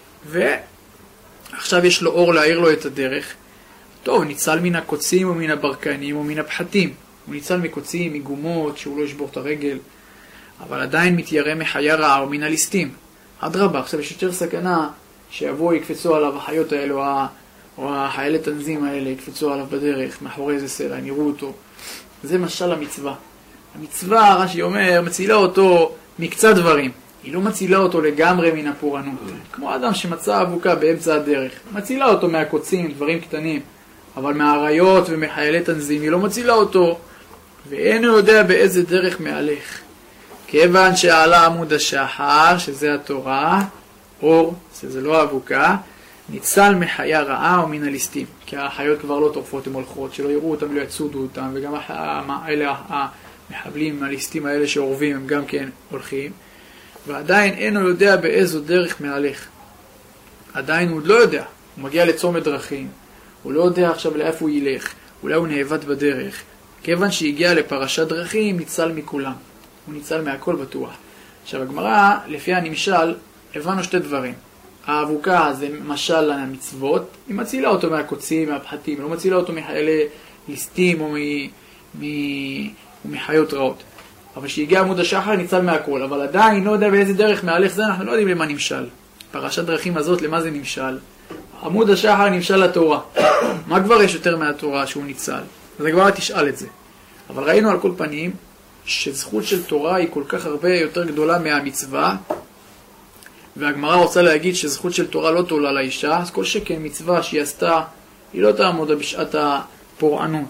ועכשיו יש לו אור להאיר לו את הדרך. טוב, ניצל מן הקוצים ומן הברקנים ומן הפחתים. הוא ניצל מקוצים, מגומות, שהוא לא ישבור את הרגל, אבל עדיין מתיירא מחיה רעה ומן הליסטים. אדרבה, עכשיו יש יותר סכנה שיבואו יקפצו עליו החיות האלו, או החיילי תנזים האלה יקפצו עליו בדרך, מאחורי איזה סלע, הם יראו אותו. זה משל המצווה. המצווה, רש"י אומר, מצילה אותו מקצת דברים. היא לא מצילה אותו לגמרי מן הפורענות. כמו אדם שמצא אבוקה באמצע הדרך. מצילה אותו מהקוצים, דברים קטנים. אבל מהעריות ומחיילי תנזים היא לא מצילה אותו. ואין הוא יודע באיזה דרך מהלך. כיוון שעלה עמוד השחר, שזה התורה, אור, שזה לא אבוקה, ניצל מחיה רעה ומן הליסטים. כי החיות כבר לא טורפות, הן הולכות, שלא יראו אותם, לא יצודו אותם, וגם אלה המחבלים, הליסטים האלה שעורבים, הם גם כן הולכים. ועדיין אין הוא יודע באיזו דרך מהלך. עדיין הוא עוד לא יודע. הוא מגיע לצומת דרכים. הוא לא יודע עכשיו לאיפה הוא ילך. אולי הוא נאבד בדרך. כיוון שהגיע לפרשת דרכים, ניצל מכולם. הוא ניצל מהכל בטוח. עכשיו, הגמרא, לפי הנמשל, הבנו שתי דברים. האבוקה זה משל למצוות. היא מצילה אותו מהקוצים, מהפחתים. היא לא מצילה אותו מחיילי ליסטים או מ... מחיות רעות. אבל שהגיע עמוד השחר ניצל מהכל, אבל עדיין לא יודע באיזה דרך מהלך זה, אנחנו לא יודעים למה נמשל. פרשת דרכים הזאת, למה זה נמשל? עמוד השחר נמשל לתורה. מה כבר יש יותר מהתורה שהוא ניצל? אז הגמרא תשאל את זה. אבל ראינו על כל פנים שזכות של תורה היא כל כך הרבה יותר גדולה מהמצווה, והגמרא רוצה להגיד שזכות של תורה לא תולה לאישה, אז כל שכן מצווה שהיא עשתה, היא לא תעמוד בשעת הפורענות.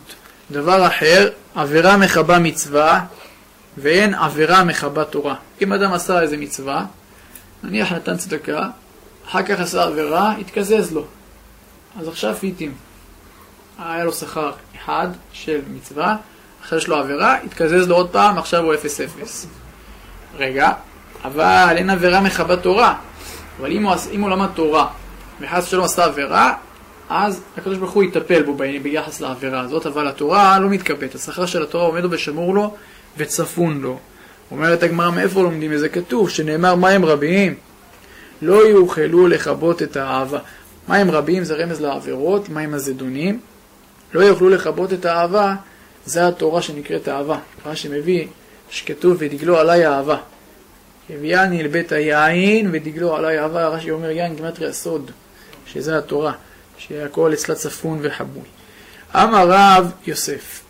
דבר אחר, עבירה מחבה מצווה, ואין עבירה מחבה תורה. אם אדם עשה איזה מצווה, נניח נתן צדקה, אחר כך עשה עבירה, התקזז לו. אז עכשיו פיתים. היה לו שכר אחד של מצווה, אחרי יש לו עבירה, התקזז לו עוד פעם, עכשיו הוא אפס אפס. רגע, אבל אין עבירה מחבה תורה. אבל אם הוא, אם הוא למד תורה, וחס שלא עשה עבירה, אז הקדוש ברוך הוא יטפל בו ביחס לעבירה הזאת, אבל התורה לא מתקבלת. השכר של התורה עומד לו ושמור לו וצפון לו. אומרת הגמרא, מאיפה לומדים את זה? כתוב שנאמר מים רבים לא יוכלו לכבות את האהבה. מים רבים זה רמז לעבירות, מים הזדונים. לא יוכלו לכבות את האהבה, זה התורה שנקראת אהבה. מה שמביא שכתוב ודגלו עליי אהבה. הביאני אל בית היין ודגלו עליי אהבה. רש"י אומר יין גימטריה סוד, שזה התורה, שהכל אצלה צפון וחבוי. אמר רב יוסף,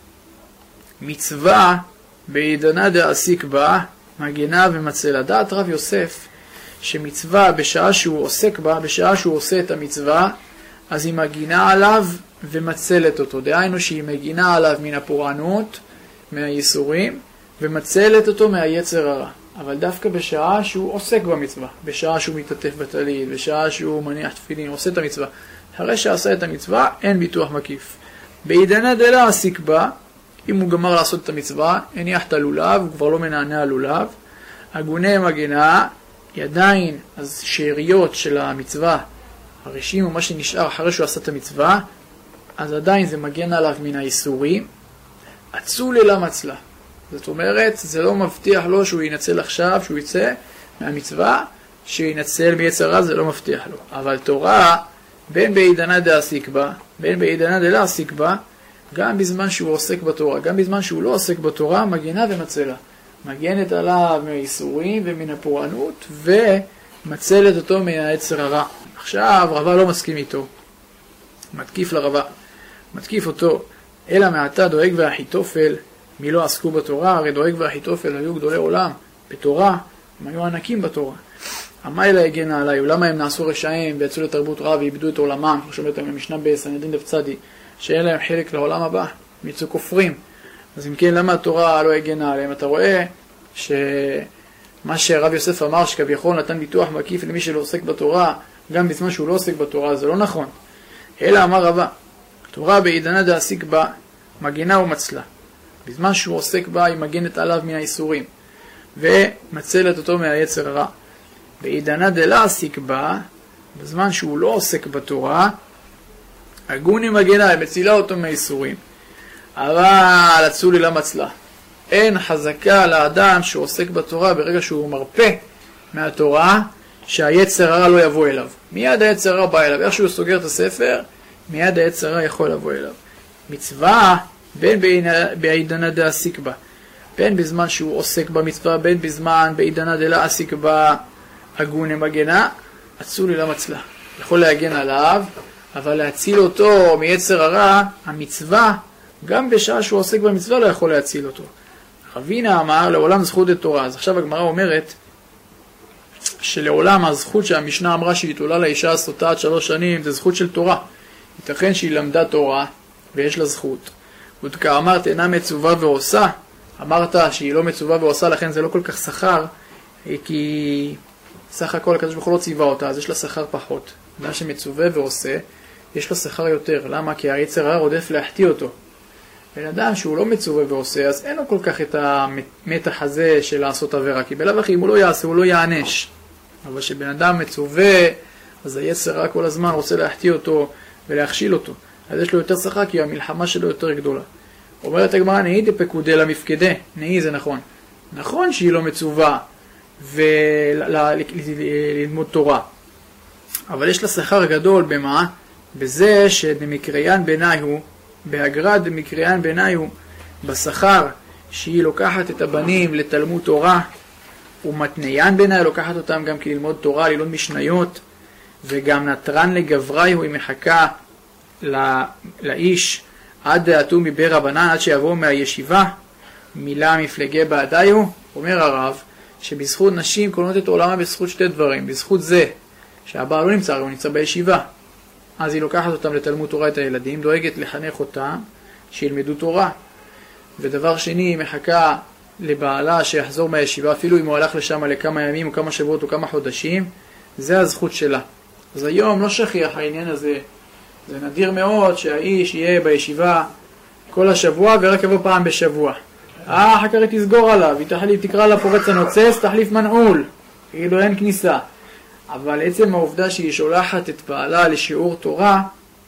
מצווה בעידנא דעסיק בה מגנה ומצלה. דעת רב יוסף שמצווה בשעה שהוא עוסק בה, בשעה שהוא עושה את המצווה, אז היא מגינה עליו ומצלת אותו. דהיינו שהיא מגינה עליו מן הפורענות, מהייסורים, ומצלת אותו מהיצר הרע. אבל דווקא בשעה שהוא עוסק במצווה, בשעה שהוא מתעטף בטלית, בשעה שהוא מניח תפילין, עושה את המצווה. אחרי שעשה את המצווה, אין ביטוח מקיף. בעידנא דעסיק בה, אם הוא גמר לעשות את המצווה, הניח את הלולב, הוא כבר לא מנענע הלולב. עגוני מגנה, ידיים, אז שאריות של המצווה, הראשים או מה שנשאר אחרי שהוא עשה את המצווה, אז עדיין זה מגן עליו מן האיסורים. אצולי למצלה. זאת אומרת, זה לא מבטיח לו שהוא ינצל עכשיו, שהוא יצא מהמצווה, שינצל מיצר רע, זה לא מבטיח לו. אבל תורה, בין בעידנא דעסיק בה, בין בעידנא דלעסיק בה, גם בזמן שהוא עוסק בתורה, גם בזמן שהוא לא עוסק בתורה, מגנה ומצלה. מגנת עליו מהאיסורים ומן הפורענות, ומצלת אותו מהיצר הרע. עכשיו, רבה לא מסכים איתו. מתקיף לרבה. מתקיף אותו, אלא מעתה דואג ואחיתופל, מי לא עסקו בתורה, הרי דואג ואחיתופל היו גדולי עולם בתורה, הם היו ענקים בתורה. המיילה הגנה עליי, למה הם נעשו רשעים ויצאו לתרבות רע ואיבדו את עולמם, כמו שאומרת המשנה בסנהדרין דף צדי, שאין להם חלק לעולם הבא, מיצו כופרים. אז אם כן, למה התורה לא הגנה עליהם? אתה רואה שמה שרב יוסף אמר, שכביכול נתן ביטוח מקיף למי שלא עוסק בתורה, גם בזמן שהוא לא עוסק בתורה, זה לא נכון. אלא אמר רבה, תורה בעידנא דעסיק בה, מגנה ומצלה. בזמן שהוא עוסק בה, היא מגנת עליו מן האיסורים, ומצלת אותו מהיצר הרע. בעידנא דלעסיק בה, בזמן שהוא לא עוסק בתורה, הגוני מגנה, היא מצילה אותו מהאיסורים. אבל אצולי למצלה. אין חזקה לאדם שעוסק בתורה ברגע שהוא מרפא מהתורה, שהיצר הרע לא יבוא אליו. מיד היצר הרע בא אליו. איך שהוא סוגר את הספר, מיד היצר הרע יכול לבוא אליו. מצווה, בין בעידנא דעסיק בה, בין בזמן שהוא עוסק במצווה, בין בזמן בעידנא דלעסיק בה, הגוני מגנה, אצולי למצלה. יכול להגן עליו, אבל להציל אותו מיצר הרע, המצווה, גם בשעה שהוא עוסק במצווה לא יכול להציל אותו. רבינה אמר, לעולם זכות לתורה. אז עכשיו הגמרא אומרת, שלעולם הזכות שהמשנה אמרה שהיא תולה לאישה הסוטה עד שלוש שנים, זה זכות של תורה. ייתכן שהיא למדה תורה, ויש לה זכות. וכאמרת, אינה מצווה ועושה, אמרת שהיא לא מצווה ועושה, לכן זה לא כל כך שכר, כי סך הכל הקדוש ברוך הוא לא ציווה אותה, אז יש לה שכר פחות. אדם שמצווה ועושה, יש לו שכר יותר. למה? כי היצר הרע רודף להחטיא אותו. בן אדם שהוא לא מצווה ועושה, אז אין לו כל כך את המתח הזה של לעשות עבירה, כי בלב אחי, אם הוא לא יעשה, הוא לא יענש. אבל שבן אדם מצווה, אז היצר הרע כל הזמן רוצה להחטיא אותו ולהכשיל אותו. אז יש לו יותר שכר, כי המלחמה שלו יותר גדולה. אומרת הגמרא, נהי דפקודי למפקדה. נהי זה נכון. נכון שהיא לא מצווה וללמוד תורה. אבל יש לה שכר גדול במה? בזה שדמקריין בעיני הוא, בהגרד דמקריין בעיני הוא, בשכר שהיא לוקחת את הבנים לתלמוד תורה, ומתניין בעיני, לוקחת אותם גם כי ללמוד תורה, ללמוד משניות, וגם נטרן לגברי הוא, היא מחכה לא, לאיש עד דעתו מבר רבנן, עד שיבוא מהישיבה, מילה מפלגי בעדיו. אומר הרב שבזכות נשים קונות את עולמה בזכות שתי דברים. בזכות זה שהבעל לא נמצא, הוא נמצא בישיבה, אז היא לוקחת אותם לתלמוד תורה את הילדים, דואגת לחנך אותם, שילמדו תורה. ודבר שני, היא מחכה לבעלה שיחזור מהישיבה, אפילו אם הוא הלך לשם לכמה ימים או כמה שבועות או כמה חודשים, זה הזכות שלה. אז היום לא שכיח העניין הזה, זה נדיר מאוד שהאיש יהיה בישיבה כל השבוע ורק יבוא פעם בשבוע. אה, אחר כך היא תסגור עליו, היא תחליף, תקרא לה פורץ הנוצץ, תחליף מנעול, כאילו אין כניסה. אבל עצם העובדה שהיא שולחת את בעלה לשיעור תורה,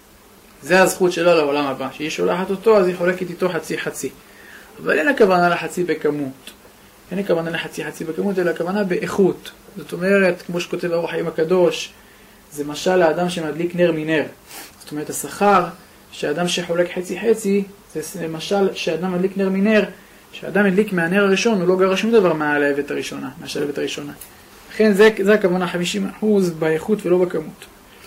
זה הזכות שלה לעולם הבא. שהיא שולחת אותו, אז היא חולקת איתו חצי חצי. אבל אין הכוונה לחצי בכמות. אין הכוונה לחצי חצי בכמות, אלא הכוונה באיכות. זאת אומרת, כמו שכותב אור החיים הקדוש, זה משל לאדם שמדליק נר מנר. זאת אומרת, השכר שאדם שחולק חצי חצי, זה משל שאדם מדליק נר מנר, שאדם מדליק מהנר הראשון, הוא לא גרע שום דבר מהשלהבת הראשונה, מהשלהבת הראשונה. לכן זה, זה הכוונה חמישים אחוז באיכות ולא בכמות.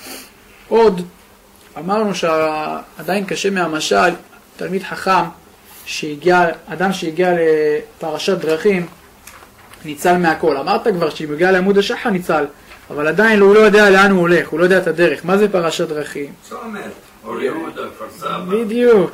עוד, אמרנו שעדיין קשה מהמשל, תלמיד חכם, שהגיע, אדם שהגיע לפרשת דרכים, ניצל מהכל. אמרת כבר שאם הגיע לעמוד השחר ניצל, אבל עדיין הוא לא יודע לאן הוא הולך, הוא לא יודע את הדרך. מה זה פרשת דרכים? צומת, אור יהודה, כפר סבא. בדיוק.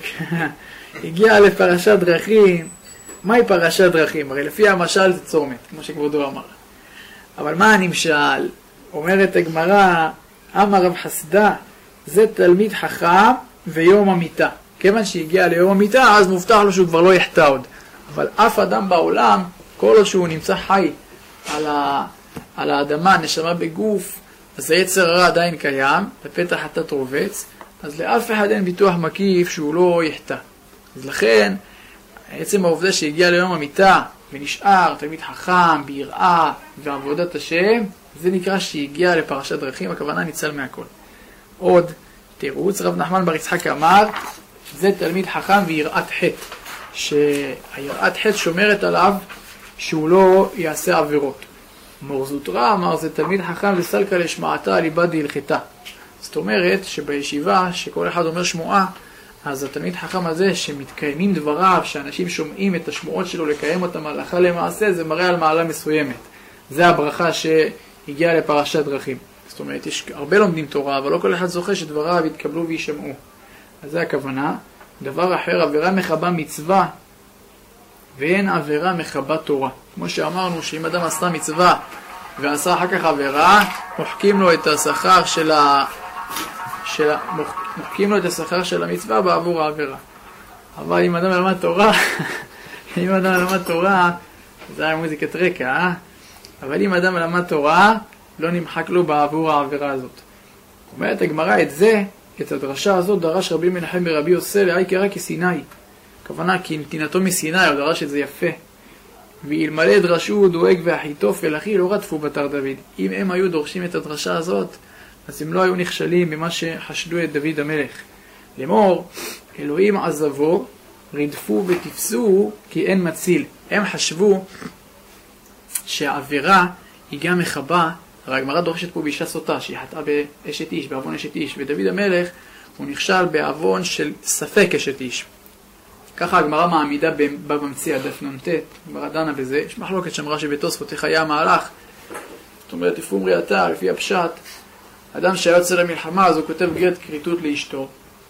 הגיע לפרשת דרכים. מהי פרשת דרכים? הרי לפי המשל זה צומת, כמו שכבודו אמר. אבל מה הנמשל? אומרת הגמרא, אמר רב חסדה, זה תלמיד חכם ויום המיטה. כיוון שהגיע ליום המיטה, אז מובטח לו שהוא כבר לא יחטא עוד. אבל אף אדם בעולם, כל עוד שהוא נמצא חי על, ה, על האדמה, נשמה בגוף, אז היצר הרע עדיין קיים, בפתח חטאת רובץ, אז לאף אחד אין ביטוח מקיף שהוא לא יחטא. אז לכן, עצם העובדה שהגיע ליום המיטה ונשאר תלמיד חכם, ביראה ועבודת השם, זה נקרא שהגיע לפרשת דרכים, הכוונה ניצל מהכל. עוד תירוץ, רב נחמן בר יצחק אמר, זה תלמיד חכם ויראת חטא, שהיראת חטא שומרת עליו שהוא לא יעשה עבירות. מור זוטרא אמר, זה תלמיד חכם וסלקא לשמעתה ליבא דהלכתה. זאת אומרת שבישיבה שכל אחד אומר שמועה, אז התלמיד חכם הזה שמתקיימים דבריו, שאנשים שומעים את השמועות שלו לקיים אותם הלכה למעשה, זה מראה על מעלה מסוימת. זה הברכה שהגיעה לפרשת דרכים. זאת אומרת, יש הרבה לומדים תורה, אבל לא כל אחד זוכה שדבריו יתקבלו וישמעו. אז זה הכוונה. דבר אחר, עבירה מחבה מצווה, ואין עבירה מחבה תורה. כמו שאמרנו, שאם אדם עשה מצווה ועשה אחר כך עבירה, מוחקים לו את השכר של ה... של ה... מוחקים לו את השכר של המצווה בעבור העבירה. אבל אם אדם למד תורה, אם אדם למד תורה, זה היה מוזיקת רקע, אה? אבל אם אדם למד תורה, לא נמחק לו בעבור העבירה הזאת. אומרת הגמרא את זה, את הדרשה הזאת, דרש רבי מנחם ברבי יוסי לאי קרא כסיני. הכוונה כי נתינתו מסיני, הוא דרש את זה יפה. ואלמלא דרשו דואג ואחיתופל אחי לא רדפו בתר דוד. אם הם היו דורשים את הדרשה הזאת, אז הם לא היו נכשלים במה שחשדו את דוד המלך. לאמור, אלוהים עזבו, רדפו ותפסו, כי אין מציל. הם חשבו שהעבירה היא גם מחבה, הרי הגמרא דורשת פה באישה סוטה, שהיא חטאה באשת איש, בעוון אשת איש, ודוד המלך הוא נכשל בעוון של ספק אשת איש. ככה הגמרא מעמידה בממציא הדף נ"ט, הגמרא דנה בזה, יש מחלוקת שאמרה שבתוספות איך היה המהלך, זאת אומרת, לפום ראייתה, לפי הפשט, אדם שהיה יוצא למלחמה, אז הוא כותב גט כריתות לאשתו,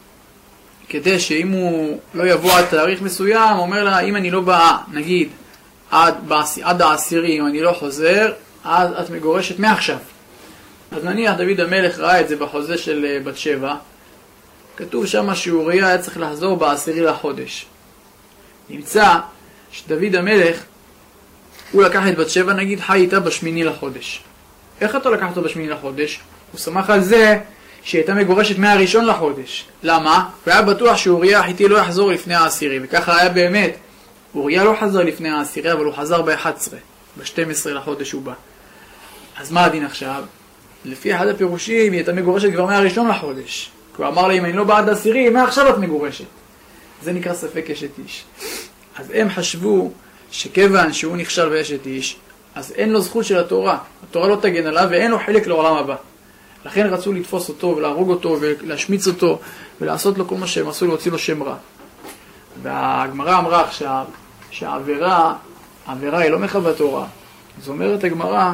כדי שאם הוא לא יבוא עד תאריך מסוים, הוא אומר לה, אם אני לא באה, נגיד, עד, עד העשירי, אם אני לא חוזר, אז את מגורשת מעכשיו. אז נניח דוד המלך ראה את זה בחוזה של בת שבע, כתוב שם שאוריה היה צריך לחזור בעשירי לחודש. נמצא שדוד המלך, הוא לקח את בת שבע, נגיד, חי איתה בשמיני לחודש. איך אתה לקח אותו בשמיני לחודש? הוא שמח על זה שהיא הייתה מגורשת מהראשון לחודש. למה? הוא היה בטוח שאוריה החיתי לא יחזור לפני העשירי, וככה היה באמת. אוריה לא חזר לפני העשירי, אבל הוא חזר ב-אחד עשר, ב-שתים עשרה לחודש הוא בא. אז מה הדין עכשיו? לפי אחד הפירושים, היא הייתה מגורשת כבר מהראשון לחודש. כי הוא אמר לה, אם אני לא בעד העשירי, מעכשיו את מגורשת. זה נקרא ספק אשת איש. אז הם חשבו שכיוון שהוא נכשל באשת איש, אז אין לו זכות של התורה. התורה לא תגן עליו ואין לו חלק לעולם הבא. לכן רצו לתפוס אותו ולהרוג אותו ולהשמיץ אותו ולעשות לו כל מה שהם עשו, להוציא לו שם רע. והגמרא אמרה עכשיו שהעבירה, העבירה היא לא מחבה תורה. זאת אומרת הגמרא,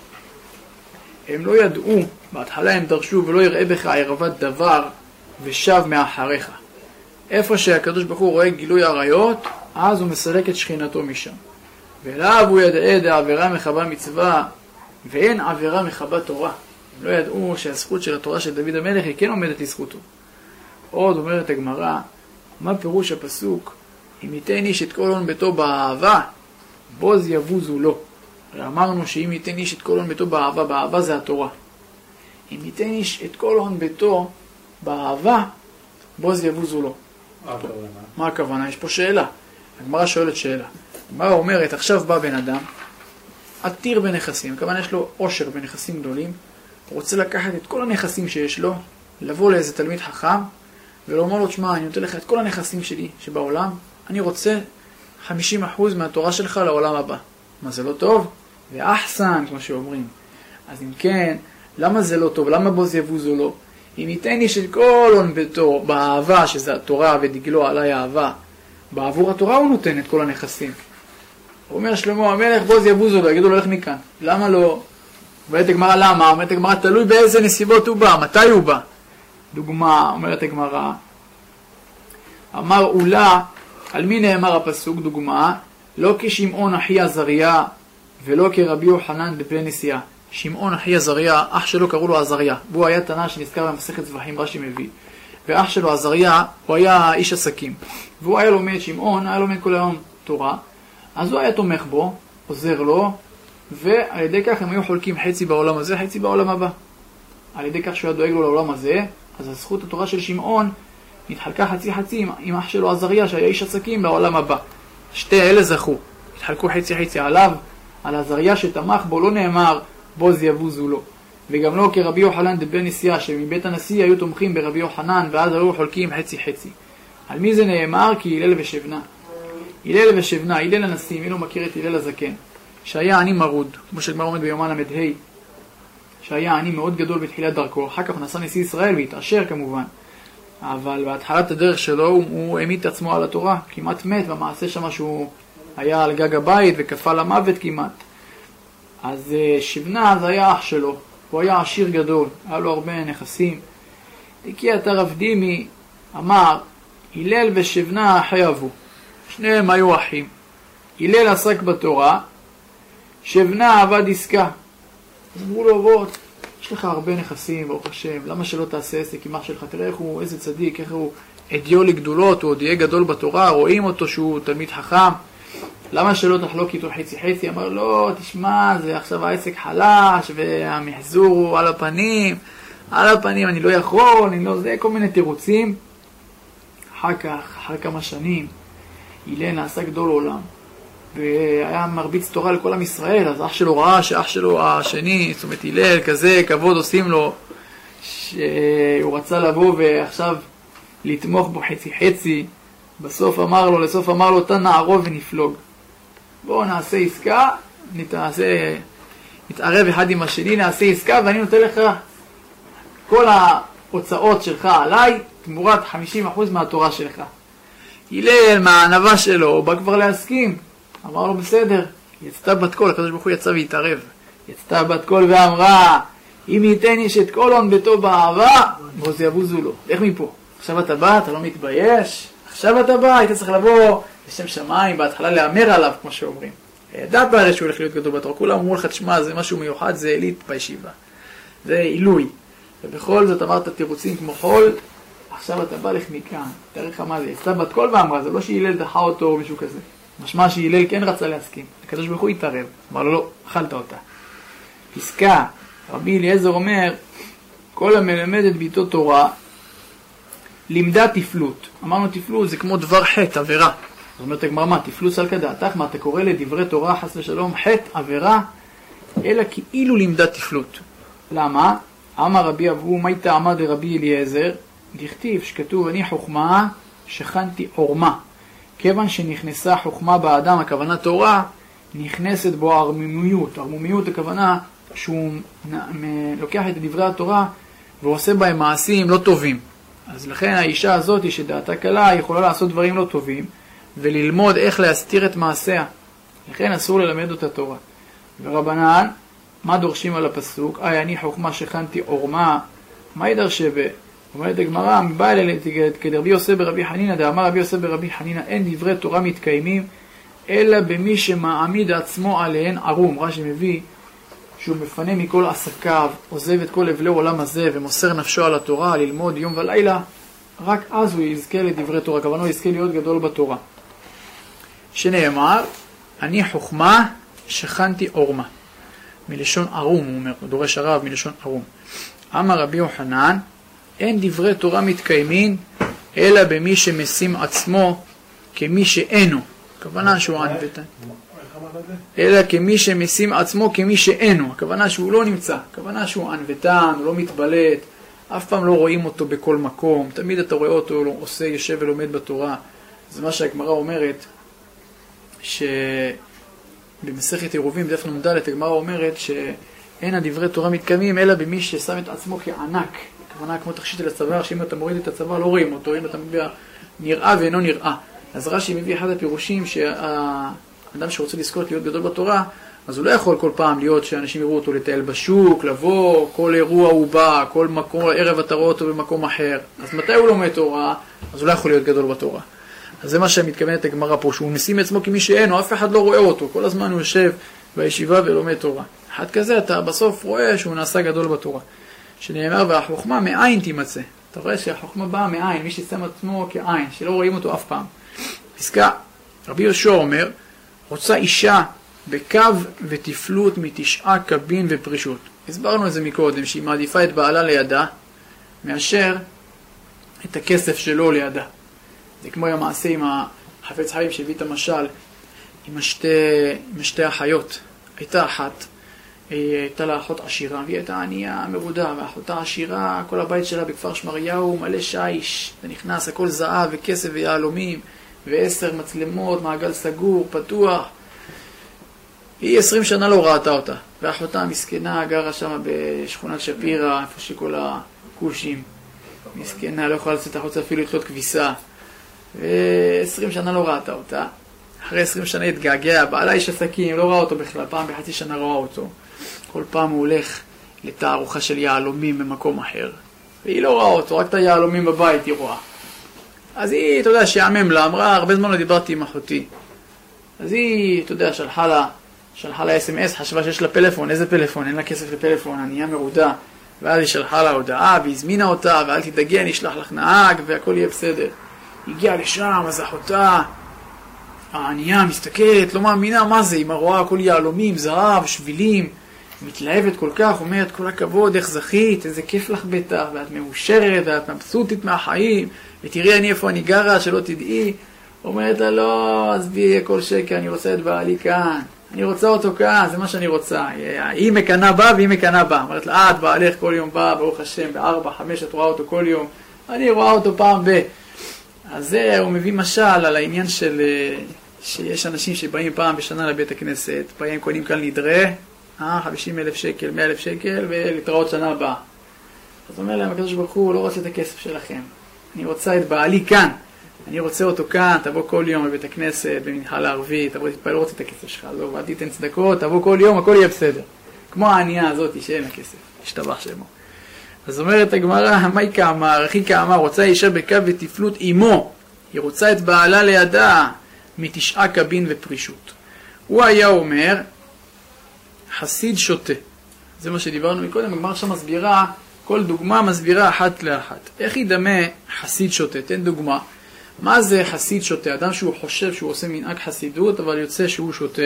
הם לא ידעו, בהתחלה הם דרשו ולא יראה בך ערבת דבר ושב מאחריך. איפה שהקדוש ברוך הוא רואה גילוי עריות, אז הוא מסלק את שכינתו משם. ואליו הוא ידעה דעבירה מחבה מצווה, ואין עבירה מחבה תורה. הם לא ידעו שהזכות של התורה של דוד המלך היא כן עומדת לזכותו. עוד אומרת הגמרא, מה פירוש הפסוק? אם ייתן איש את כל הון ביתו באהבה, בוז יבוזו לו. אמרנו שאם ייתן איש את כל הון ביתו באהבה, באהבה זה התורה. אם ייתן איש את כל הון ביתו באהבה, בוז יבוזו לו. מה הכוונה? מה הכוונה? יש פה שאלה. הגמרא שואלת שאלה. הגמרא אומרת, עכשיו בא בן אדם, עתיר בנכסים, הכוונה יש לו עושר בנכסים גדולים, הוא רוצה לקחת את כל הנכסים שיש לו, לבוא לאיזה תלמיד חכם, ולומר לו, תשמע, אני נותן לך את כל הנכסים שלי שבעולם, אני רוצה חמישים אחוז מהתורה שלך לעולם הבא. מה, זה לא טוב? ואחסן, כמו שאומרים. אז אם כן, למה זה לא טוב? למה בוז יבוזו לו? אם ייתן איש את כל הון ביתו באהבה, שזה התורה ודגלו עליי אהבה, בעבור התורה הוא נותן את כל הנכסים. הוא אומר שלמה המלך, בוז יבוזו לו, יגידו לו, לך מכאן. למה לא? אומרת הגמרא, למה? אומרת הגמרא, תלוי באיזה נסיבות הוא בא, מתי הוא בא. דוגמה, אומרת הגמרא, אמר אולה, על מי נאמר הפסוק? דוגמה, לא כשמעון אחי עזריה ולא כרבי יוחנן בפה נשיאה. שמעון אחי עזריה, אח שלו קראו לו עזריה, והוא היה תנא שנזכר במסכת זבחים, רש"י מביא. ואח שלו עזריה, הוא היה איש עסקים, והוא היה לומד, שמעון היה לומד כל היום תורה, אז הוא היה תומך בו, עוזר לו, ועל ידי כך הם היו חולקים חצי בעולם הזה, חצי בעולם הבא. על ידי כך שהוא היה דואג לו לעולם הזה, אז הזכות התורה של שמעון התחלקה חצי חצי עם אח שלו עזריה שהיה איש עסקים בעולם הבא. שתי אלה זכו, התחלקו חצי חצי עליו, על עזריה שתמך בו לא נאמר בוז יבוזו לו. וגם לא כרבי יוחנן בן נשיאה שמבית הנשיא היו תומכים ברבי יוחנן ואז היו חולקים חצי חצי. על מי זה נאמר? כי הלל ושבנה. הלל ושבנה, הלל הנשיא, מי לא מכיר את הלל הזקן? שהיה עני מרוד, כמו שגמר עומד ביומן למד ה', שהיה עני מאוד גדול בתחילת דרכו, אחר כך נשא נשיא ישראל והתעשר כמובן. אבל בהתחלת הדרך שלו הוא, הוא העמיד את עצמו על התורה, כמעט מת במעשה שם שהוא היה על גג הבית וקפא למוות כמעט. אז שבנה זה היה אח שלו, הוא היה עשיר גדול, היה לו הרבה נכסים. הגיע את הרב דימי, אמר, הלל ושבנה אחי אבו, שניהם היו אחים. הלל עסק בתורה, שבנה עבד עסקה. אז אמרו לו, בוא, יש לך הרבה נכסים, ברוך השם, למה שלא תעשה עסק עם אח שלך? תראה איך הוא, איזה צדיק, איך הוא אדיולי גדולות, הוא עוד יהיה גדול בתורה, רואים אותו שהוא תלמיד חכם, למה שלא תחלוק איתו חצי חצי? אמר, לא, תשמע, זה עכשיו העסק חלש, והמחזור הוא על הפנים, על הפנים, אני לא יכול, אני לא זה, כל מיני תירוצים. אחר כך, אחר כמה שנים, הלל נעשה גדול עולם, והיה מרביץ תורה לכל עם ישראל, אז אח שלו ראה שאח שלו השני, זאת אומרת הלל כזה, כבוד עושים לו, שהוא רצה לבוא ועכשיו לתמוך בו חצי חצי, בסוף אמר לו, לסוף אמר לו, תן נערוב ונפלוג. בואו נעשה עסקה, נתעשה, נתערב אחד עם השני, נעשה עסקה ואני נותן לך כל ההוצאות שלך עליי, תמורת חמישים אחוז מהתורה שלך. הלל מהענווה שלו, הוא בא כבר להסכים. אמר לו, בסדר, יצתה בת קול, הקדוש ברוך הוא יצא והתערב. יצתה בת קול ואמרה, אם ייתן איש את כל הון ביתו באהבה, בוז יבוזו לו. לך מפה. עכשיו אתה בא, אתה לא מתבייש? עכשיו אתה בא, היית צריך לבוא לשם שמיים, בהתחלה לאמר עליו, כמו שאומרים. ידעת הרי שהוא הולך להיות גדול בתורה, כולם אמרו לך, תשמע, זה משהו מיוחד, זה עילית בישיבה. זה עילוי. ובכל זאת אמרת תירוצים כמו חול, עכשיו אתה בא לך מכאן, תראה לך מה זה. יצאה בת קול ואמרה, זה לא שהילל דחה אותו או משהו כזה. משמע שהילל כן רצה להסכים. הקדוש ברוך הוא התערב. אמר לו, לא, אכלת אותה. פסקה, רבי אליעזר אומר, כל המלמד את ביתו תורה, לימדה תפלות. אמרנו תפלות זה כמו דבר חטא, עבירה. זאת אומרת, הגמרא, מה, תפלוץ על כדעתך, מה אתה קורא לדברי תורה, חס ושלום, חטא, עבירה, אלא כאילו לימדה תפלות. למה? אמר רבי אבו, מה טעמה דרבי אליעזר? דכתיב שכתוב, אני חוכמה שכנתי עורמה. כיוון שנכנסה חוכמה באדם, הכוונה תורה, נכנסת בו ערמומיות. ערמומיות הכוונה שהוא לוקח את דברי התורה ועושה בהם מעשים לא טובים. אז לכן האישה הזאת שדעתה קלה יכולה לעשות דברים לא טובים וללמוד איך להסתיר את מעשיה. לכן אסור ללמד אותה תורה. ורבנן, מה דורשים על הפסוק? אי אני חוכמה שכנתי עורמה, מה ידרשה ב... אומרת הגמרא, בא אלה כדרבי יוסף ברבי חנינא, דאמר רבי יוסף ברבי חנינא, אין דברי תורה מתקיימים, אלא במי שמעמיד עצמו עליהן ערום. רש"י מביא שהוא מפנה מכל עסקיו, עוזב את כל אבלי עולם הזה ומוסר נפשו על התורה, ללמוד יום ולילה, רק אז הוא יזכה לדברי תורה, כוונו יזכה להיות גדול בתורה. שנאמר, אני חוכמה שכנתי עורמה. מלשון ערום, הוא אומר, הוא דורש הרב מלשון ערום. אמר רבי יוחנן, אין דברי תורה מתקיימים, אלא במי שמשים עצמו כמי שאינו. הכוונה שהוא ענוותן. אלא כמי שמשים עצמו כמי שאינו. הכוונה שהוא לא נמצא. הכוונה שהוא ענוותן, הוא לא מתבלט. אף פעם לא רואים אותו בכל מקום. תמיד אתה רואה אותו, הוא עושה, יושב ולומד בתורה. זה מה שהגמרא אומרת, שבמסכת עירובין, בדף נ"ד, הגמרא אומרת שאין הדברי תורה מתקיימים, אלא במי ששם את עצמו כענק. הכוונה כמו תכשיט אל הצוואר, שאם אתה מוריד את הצוואר לא רואים אותו, אם אתה מביא נראה ואינו נראה. אז רש"י מביא אחד הפירושים שהאדם שרוצה לזכות להיות גדול בתורה, אז הוא לא יכול כל פעם להיות שאנשים יראו אותו לטייל בשוק, לבוא, כל אירוע הוא בא, כל מקום, ערב אתה רואה אותו במקום אחר. אז מתי הוא לומד תורה? אז הוא לא יכול להיות גדול בתורה. אז זה מה שמתכוונת הגמרא פה, שהוא משים עצמו כמי שאין, או אף אחד לא רואה אותו. כל הזמן הוא יושב בישיבה ולומד תורה. אחד כזה אתה בסוף רואה שהוא נעשה גדול בתורה. שנאמר, והחוכמה מאין תימצא. אתה רואה שהחוכמה באה מאין, מי ששם עצמו כעין, שלא רואים אותו אף פעם. פסקה, רבי יהושע אומר, רוצה אישה בקו ותפלות מתשעה קבין ופרישות. הסברנו את זה מקודם, שהיא מעדיפה את בעלה לידה, מאשר את הכסף שלו לידה. זה כמו המעשה עם החפץ חיים שהביא את המשל, עם השתי, עם השתי החיות. הייתה אחת, היא הייתה לה אחות עשירה, והיא הייתה ענייה מרודה, והאחותה עשירה, כל הבית שלה בכפר שמריהו מלא שיש, ונכנס הכל זהב וכסף ויהלומים, ועשר מצלמות, מעגל סגור, פתוח. היא עשרים שנה לא ראתה אותה, והאחותה המסכנה גרה שם בשכונת שפירא, איפה שכל הכושים. מסכנה, לא יכולה לצאת החוצה אפילו לתלות כביסה. ועשרים שנה לא ראתה אותה. אחרי עשרים שנה התגעגע, בעלה איש עסקים, לא ראה אותו בכלל, פעם בחצי שנה ראה אותו. כל פעם הוא הולך לתערוכה של יהלומים במקום אחר. והיא לא ראה אותו, רק את היהלומים בבית היא רואה. אז היא, אתה יודע, שיעמם לה, אמרה, הרבה זמן לא דיברתי עם אחותי. אז היא, אתה יודע, שלחה לה, שלחה לה אס אם אס, חשבה שיש לה פלאפון, איזה פלאפון? אין לה כסף לפלאפון, ענייה מרודה. ואז היא שלחה לה הודעה, והזמינה אותה, ואל תדאגי, אני אשלח לך נהג, והכל יהיה בסדר. היא הגיעה לשם, אז אחותה, הענייה מסתכלת, לא מאמינה מה זה, היא רואה הכל יהלומים, זהב, שבילים, מתלהבת כל כך, אומרת, כל הכבוד, איך זכית, איזה כיף לך בטח, ואת מאושרת, ואת מבסוטית מהחיים, ותראי אני איפה אני גרה, שלא תדעי. אומרת לה, לא, עזבי הכל שקר, אני רוצה את בעלי כאן, אני רוצה אותו כאן, זה מה שאני רוצה. היא מקנה בה והיא מקנה בה. אומרת לה, את בעלך כל יום בא, ברוך השם, בארבע, חמש, את רואה אותו כל יום, אני רואה אותו פעם ב... אז זה, הוא מביא משל על העניין של, שיש אנשים שבאים פעם בשנה לבית הכנסת, באים קונים כאן נדרה, אה, חמישים אלף שקל, מאה אלף שקל, ולהתראות שנה הבאה. אז אומר להם, הקדוש ברוך הוא, לא רוצה את הכסף שלכם. אני רוצה את בעלי כאן. אני רוצה אותו כאן, תבוא כל יום לבית הכנסת, במנחה לערבית, תבוא תתפעל, לא רוצה את הכסף שלך, לא, ואל תיתן צדקות, תבוא כל יום, הכל יהיה בסדר. כמו הענייה הזאת שאין הכסף, השתבח שמו. אז אומרת הגמרא, מה היא כאמר? אחי כאמר, רוצה אישה בקו ותפלות אימו, היא רוצה את בעלה לידה מתשעה קבין ופרישות. הוא היה אומר, חסיד שוטה. זה מה שדיברנו מקודם, הגמרא שם מסבירה, כל דוגמה מסבירה אחת לאחת. איך ידמה חסיד שוטה? תן דוגמה. מה זה חסיד שוטה? אדם שהוא חושב שהוא עושה מנהג חסידות, אבל יוצא שהוא שוטה.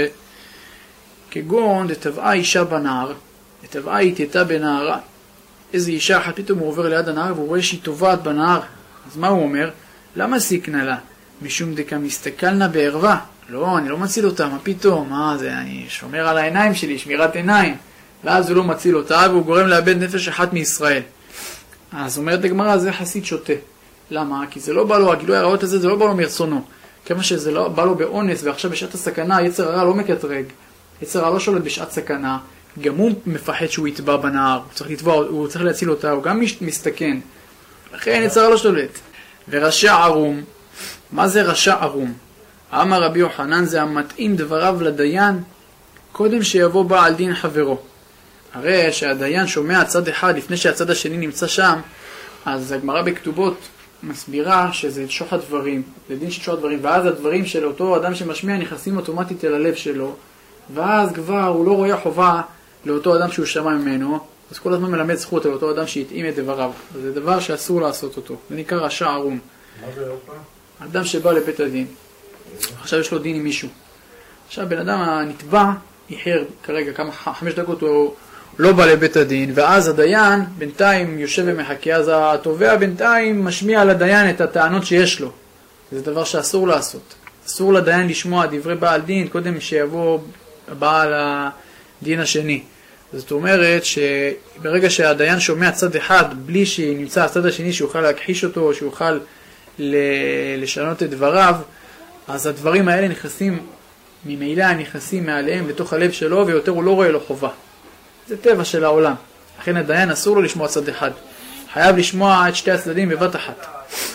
כגון, דטבעה אישה בנהר, דטבעה התייתה בנהרה. איזו אישה אחת פתאום הוא עובר ליד הנהר והוא רואה שהיא טובעת בנהר. אז מה הוא אומר? למה סיכנה לה? משום דקה מסתכלנה בערווה. לא, אני לא מציל אותה, מה פתאום? מה זה? אני שומר על העיניים שלי, שמירת עיניים. ואז הוא לא מציל אותה והוא גורם לאבד נפש אחת מישראל. אז אומרת הגמרא, זה חסיד שוטה. למה? כי זה לא בא לו, הגילוי הרעות הזה, זה לא בא לו מרצונו. כמה שזה לא בא לו באונס, ועכשיו בשעת הסכנה, יצר הרע לא מקטרג. יצר הרע לא שולט בשעת סכנה. גם הוא מפחד שהוא יטבע בנהר, הוא צריך לטבע, הוא צריך להציל אותה, הוא גם מסתכן. לכן יצר הרע לא שולט. ורשע ערום, מה זה רשע ערום? אמר רבי יוחנן, זה המתאים דבריו לדיין, קודם שיבוא בעל דין חברו. הרי שהדיין שומע צד אחד לפני שהצד השני נמצא שם, אז הגמרא בכתובות מסבירה שזה שוחד דברים, זה דין של שוחד דברים, ואז הדברים של אותו אדם שמשמיע נכנסים אוטומטית אל הלב שלו, ואז כבר הוא לא רואה חובה לאותו אדם שהוא שמע ממנו, אז כל הזמן מלמד זכות על אותו אדם שהתאים את דבריו. זה דבר שאסור לעשות אותו, זה נקרא רשע ערום. מה זה עוד פעם? אדם שבא לבית הדין, עכשיו יש לו דין עם מישהו. עכשיו בן אדם הנתבע איחר כרגע כמה חמש דקות הוא לא בא לבית הדין, ואז הדיין בינתיים יושב ומחכה, אז התובע בינתיים משמיע לדיין את הטענות שיש לו. זה דבר שאסור לעשות. אסור לדיין לשמוע דברי בעל דין קודם שיבוא בעל הדין השני. זאת אומרת שברגע שהדיין שומע צד אחד בלי שנמצא הצד השני שיוכל להכחיש אותו, שיוכל לשנות את דבריו, אז הדברים האלה נכנסים, ממילא נכנסים מעליהם לתוך הלב שלו, ויותר הוא לא רואה לו חובה. זה טבע של העולם. לכן הדיין אסור לו לשמוע צד אחד. חייב לשמוע את שתי הצדדים בבת אחת.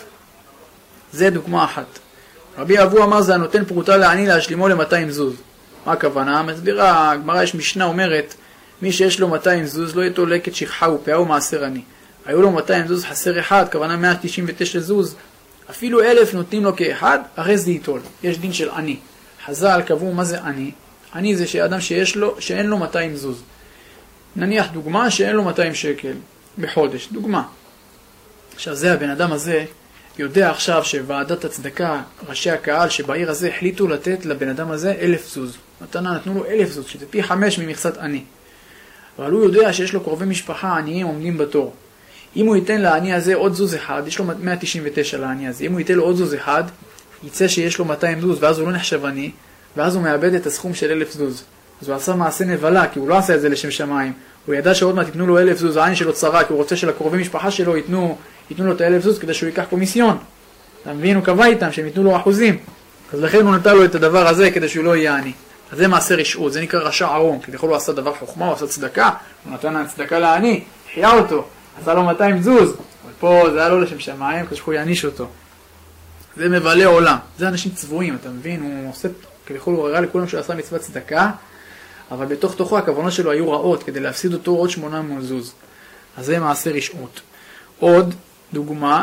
זה דוגמה אחת. רבי אבו אמר זה הנותן פרוטה לעני להשלימו ל-מאתיים זוז. מה הכוונה? מסבירה, הגמרא יש משנה אומרת, מי שיש לו מאתיים זוז לא יתו לקט שכחה ופאה ומעשר עני. היו לו מאתיים זוז חסר אחד, כוונה מאה תשעים ותשע זוז. אפילו אלף נותנים לו כאחד, הרי זה ייטול. יש דין של עני. חז"ל קבעו מה זה עני. עני זה שאדם שיש לו, שאין לו מאתיים זוז. נניח דוגמה שאין לו מאתיים שקל בחודש, דוגמה. עכשיו זה הבן אדם הזה יודע עכשיו שוועדת הצדקה, ראשי הקהל שבעיר הזה החליטו לתת לבן אדם הזה אלף זוז. מתנה נתנו לו אלף זוז, שזה פי חמש ממכסת עני. אבל הוא יודע שיש לו קרובי משפחה עניים עומדים בתור. אם הוא ייתן לעני הזה עוד זוז אחד, יש לו מאה תשעים ותשע לעני הזה, אם הוא ייתן לו עוד זוז אחד, יצא שיש לו מאתיים זוז, ואז הוא לא נחשב עני, ואז הוא מאבד את הסכום של אלף זוז. אז הוא עשה מעשה נבלה, כי הוא לא עשה את זה לשם שמיים. הוא ידע שעוד מעט ייתנו לו אלף זוז, העין שלו צרה, כי הוא רוצה שלקרובי משפחה שלו ייתנו, ייתנו לו את האלף זוז כדי שהוא ייקח קומיסיון. אתה מבין? הוא קבע איתם שהם ייתנו לו אחוזים. אז לכן הוא נתן לו את הדבר הזה כדי שהוא לא יהיה עני. אז זה מעשה רשעות, זה נקרא רשע ערום, כי יכול הוא עשה דבר חוכמה, הוא עשה צדקה, הוא נתן צדקה לעני, חיה אותו, עשה לו מאתיים זוז, אבל פה זה היה לא לשם שמיים, כדי שהוא יעניש אותו. זה מבלה עולם, זה אנשים צבועים, אתה מבין? הוא עושה, כביכול הוא הראה לכולם שהוא עשה מצוות צדקה, אבל בתוך תוכו הכוונות שלו היו רעות, כדי להפסיד אותו עוד שמונה מאות זוז. אז זה מעשה רשעות. עוד דוגמה,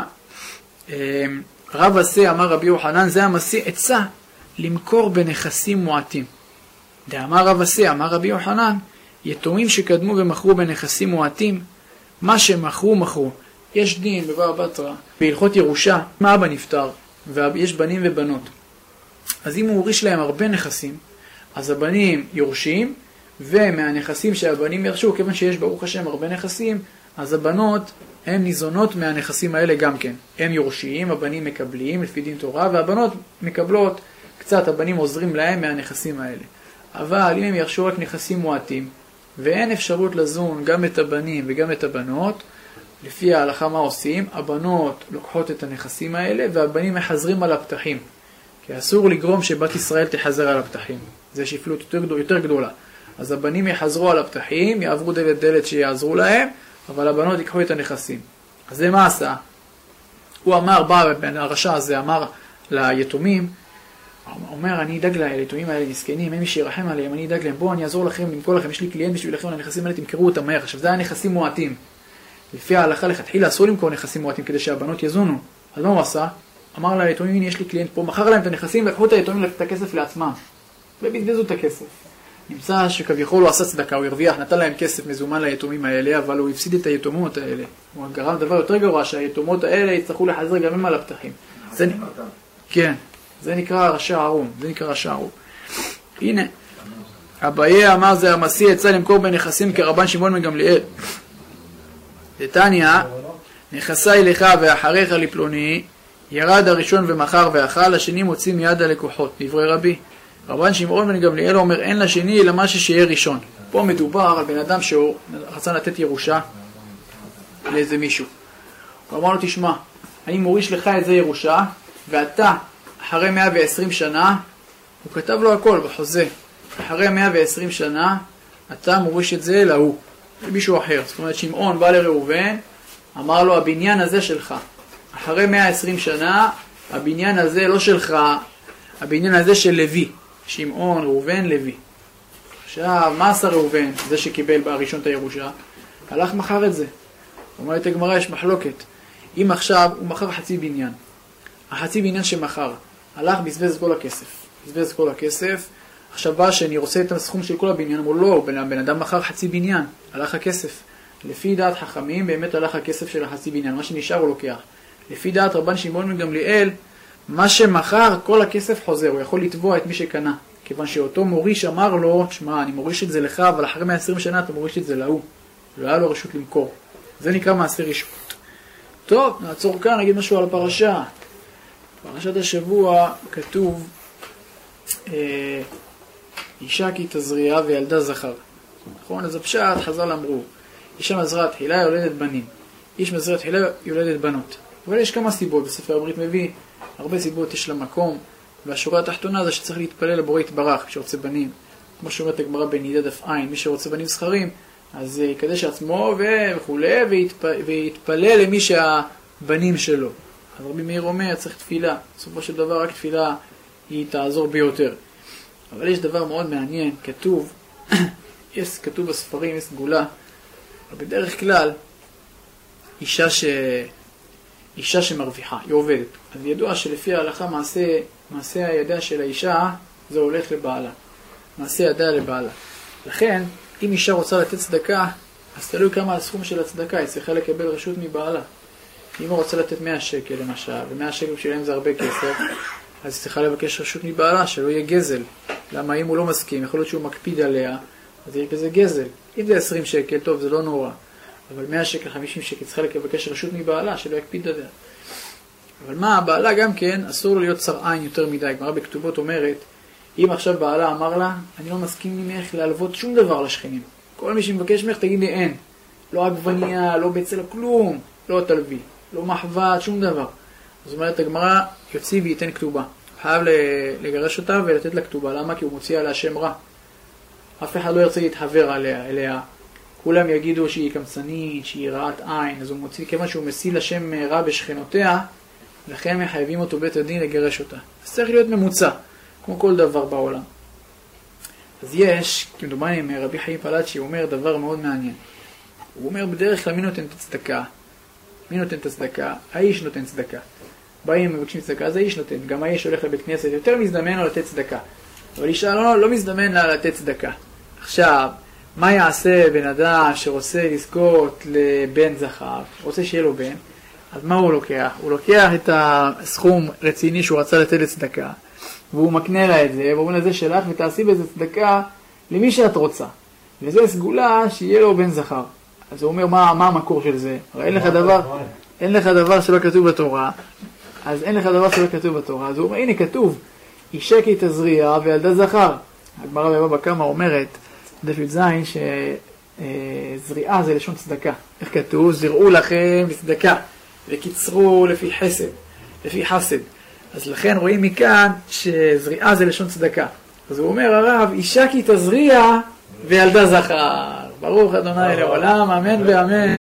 רב עשה אמר רבי יוחנן, זה המשיא עצה למכור בנכסים מועטים. דאמר רב עשה אמר רבי יוחנן, יתומים שקדמו ומכרו בנכסים מועטים, מה שמכרו מכרו. יש דין בבבא בתרא, בהלכות ירושה, מה אבא נפטר, ויש בנים ובנות. אז אם הוא הוריש להם הרבה נכסים, אז הבנים יורשים, ומהנכסים שהבנים ירשו, כיוון שיש ברוך השם הרבה נכסים, אז הבנות הן ניזונות מהנכסים האלה גם כן. הם יורשים, הבנים מקבלים לפי דין תורה, והבנות מקבלות קצת, הבנים עוזרים להם מהנכסים האלה. אבל אם הם ירשו רק נכסים מועטים, ואין אפשרות לזון גם את הבנים וגם את הבנות, לפי ההלכה מה עושים? הבנות לוקחות את הנכסים האלה, והבנים מחזרים על הפתחים. כי אסור לגרום שבת ישראל תחזר על הפתחים. זה שפלות יותר, גדול, יותר גדולה. אז הבנים יחזרו על הפתחים, יעברו דלת דלת שיעזרו להם, אבל הבנות ייקחו את הנכסים. אז זה מה עשה? הוא אמר, בא, הרשע הזה אמר ליתומים, אומר, אני אדאג ליתומים האלה מסכנים, אין מי שירחם עליהם, אני אדאג להם, בואו אני אעזור לכם, למכור לכם, יש לי קליינט בשבילכם, הנכסים האלה תמכרו אותם מהר. עכשיו זה היה נכסים מועטים. לפי ההלכה לכתחילה אסור למכור נכסים מועטים כדי שהבנות יזונו. אז מה הוא עשה? אמר ליתומים, הנה יש לי קליינט פה, מכר להם את הנכסים, לקחו את היתומים את הכסף לעצמם. ובזבזו את הכסף. נמצא שכביכול הוא עשה צדקה, הוא הרוויח, נתן להם כסף מזומן ליתומים האלה, אבל הוא הפסיד את היתומות האלה. הוא גרם דבר יותר גרוע, שהיתומות האלה יצטרכו לחזר גם הם על הפתחים. זה... כן, זה נקרא רשע ערום, זה נקרא רשע ערום. הנה, אביי אמר זה המשיא יצא למכור בנכסים כרבן שמעון מגמליאל. דתניא, נכסי לך ואחריך לפלוני, ירד הראשון ומחר ואכל, השני מוציא מיד הלקוחות, דברי רבי. רבן שמעון בן גמליאל אומר, אין לשני אלא מה שיהיה ראשון. פה מדובר על בן אדם שהוא רצה לתת ירושה לאיזה מישהו. הוא אמר לו, תשמע, אני מוריש לך את זה ירושה, ואתה, אחרי מאה ועשרים שנה, הוא כתב לו הכל בחוזה, אחרי מאה ועשרים שנה, אתה מוריש את זה להוא, למישהו אחר. זאת אומרת, שמעון בא לראובן, אמר לו, הבניין הזה שלך. אחרי מאה ועשרים שנה, הבניין הזה לא שלך, הבניין הזה של לוי. שמעון, ראובן, לוי. עכשיו, מה עשה ראובן? זה שקיבל בראשון את הירושה, הלך מחר את זה. אומרת הגמרא, יש מחלוקת. אם עכשיו הוא מכר חצי בניין, החצי בניין שמכר, הלך, בזבז כל הכסף, בזבז כל הכסף, עכשיו בא שאני רוצה את הסכום של כל הבניין, אמרו לא, בן, בן אדם מכר חצי בניין, הלך הכסף. לפי דעת חכמים באמת הלך הכסף של החצי בניין, מה שנשאר הוא לוקח. לפי דעת רבן שמעון בן גמליאל, מה שמכר, כל הכסף חוזר, הוא יכול לתבוע את מי שקנה. כיוון שאותו מוריש אמר לו, שמע, אני מוריש את זה לך, אבל אחרי מאה ועשרים שנה אתה מוריש את זה להוא. לא היה לו רשות למכור. זה נקרא מעשה רשעות. טוב, נעצור כאן, נגיד משהו על הפרשה. פרשת השבוע כתוב, אה, אישה כי תזריעה וילדה זכר. נכון? אז הפשט חז"ל אמרו, אישה מזרעה תחילה יולדת בנים, איש מזרעה תחילה יולדת בנות. אבל יש כמה סיבות, בספר הברית מביא, הרבה סיבות יש למקום, והשורה התחתונה זה שצריך להתפלל לבורא יתברך, כשרוצה בנים. כמו שאומרת הגמרא בנידה דף עין, מי שרוצה בנים זכרים, אז יקדש עצמו וכו' ויתפ... ויתפלל למי שהבנים שלו. אז רבי מאיר אומר, צריך תפילה. בסופו של דבר רק תפילה היא תעזור ביותר. אבל יש דבר מאוד מעניין, כתוב, יש כתוב בספרים, יש סגולה, אבל בדרך כלל, אישה, ש... אישה שמרוויחה, היא עובדת. אז ידוע שלפי ההלכה מעשה, מעשה הידיה של האישה, זה הולך לבעלה. מעשה ידיה לבעלה. לכן, אם אישה רוצה לתת צדקה, אז תלוי כמה הסכום של הצדקה, היא צריכה לקבל רשות מבעלה. אם הוא רוצה לתת מאה שקל למשל, ו-מאה שקל בשבילם זה הרבה כסף, אז היא צריכה לבקש רשות מבעלה, שלא יהיה גזל. למה אם הוא לא מסכים, יכול להיות שהוא מקפיד עליה, אז יהיה כזה גזל. אם זה עשרים שקל, טוב, זה לא נורא. אבל מאה שקל, חמישים שקל, צריכה לבקש רשות מבעלה, שלא יקפיד עליה. אבל מה, הבעלה גם כן, אסור לו להיות צר עין יותר מדי. גמרא בכתובות אומרת, אם עכשיו בעלה אמר לה, אני לא מסכים ממך להלוות שום דבר לשכנים. כל מי שמבקש ממך, תגיד לי אין. לא עגבנייה, לא בצל, כלום. לא תלוי, לא מחבת, שום דבר. זאת אומרת, הגמרא יוציא וייתן כתובה. חייב לגרש אותה ולתת לה כתובה. למה? כי הוא מוציא עליה שם רע. אף אחד לא ירצה להתחבר עליה, אליה. כולם יגידו שהיא קמצנית, שהיא רעת עין. אז הוא מוציא, כיוון שהוא מסיל לשם רע בשכנותיה, לכן מחייבים אותו בית הדין לגרש אותה. אז צריך להיות ממוצע, כמו כל דבר בעולם. אז יש, כמדומני עם רבי חיים פלאצ'י, הוא אומר דבר מאוד מעניין. הוא אומר, בדרך כלל מי נותן את הצדקה? מי נותן את הצדקה? האיש נותן צדקה. באים מבקשים צדקה, אז האיש נותן. גם האיש הולך לבית כנסת, יותר מזדמן לו לתת צדקה. אבל אישה לא, לא מזדמן לה לתת צדקה. עכשיו, מה יעשה בן אדם שרוצה לזכות לבן זכר? רוצה שיהיה לו בן? אז מה הוא לוקח? הוא לוקח את הסכום רציני שהוא רצה לתת לצדקה, והוא מקנה לה את זה, והוא אומר לזה שלך ותעשי בזה צדקה למי שאת רוצה. וזה סגולה שיהיה לו בן זכר. אז הוא אומר, מה, מה המקור של זה? הרי אין לך דבר, אין לך דבר שלא כתוב בתורה, אז אין לך דבר שלא כתוב בתורה. אז הוא אומר, הנה כתוב, אישה כי תזריע וילדה זכר. הגמרא בבבא קמא אומרת, דף י"ז, שזריעה זה לשון צדקה. איך כתוב? זרעו לכם בצדקה, וקיצרו לפי חסד, לפי חסד. אז לכן רואים מכאן שזריעה זה לשון צדקה. אז הוא אומר, הרב, אישה כי תזריע וילדה זכר. ברוך אדוני לעולם, אמן ואמן.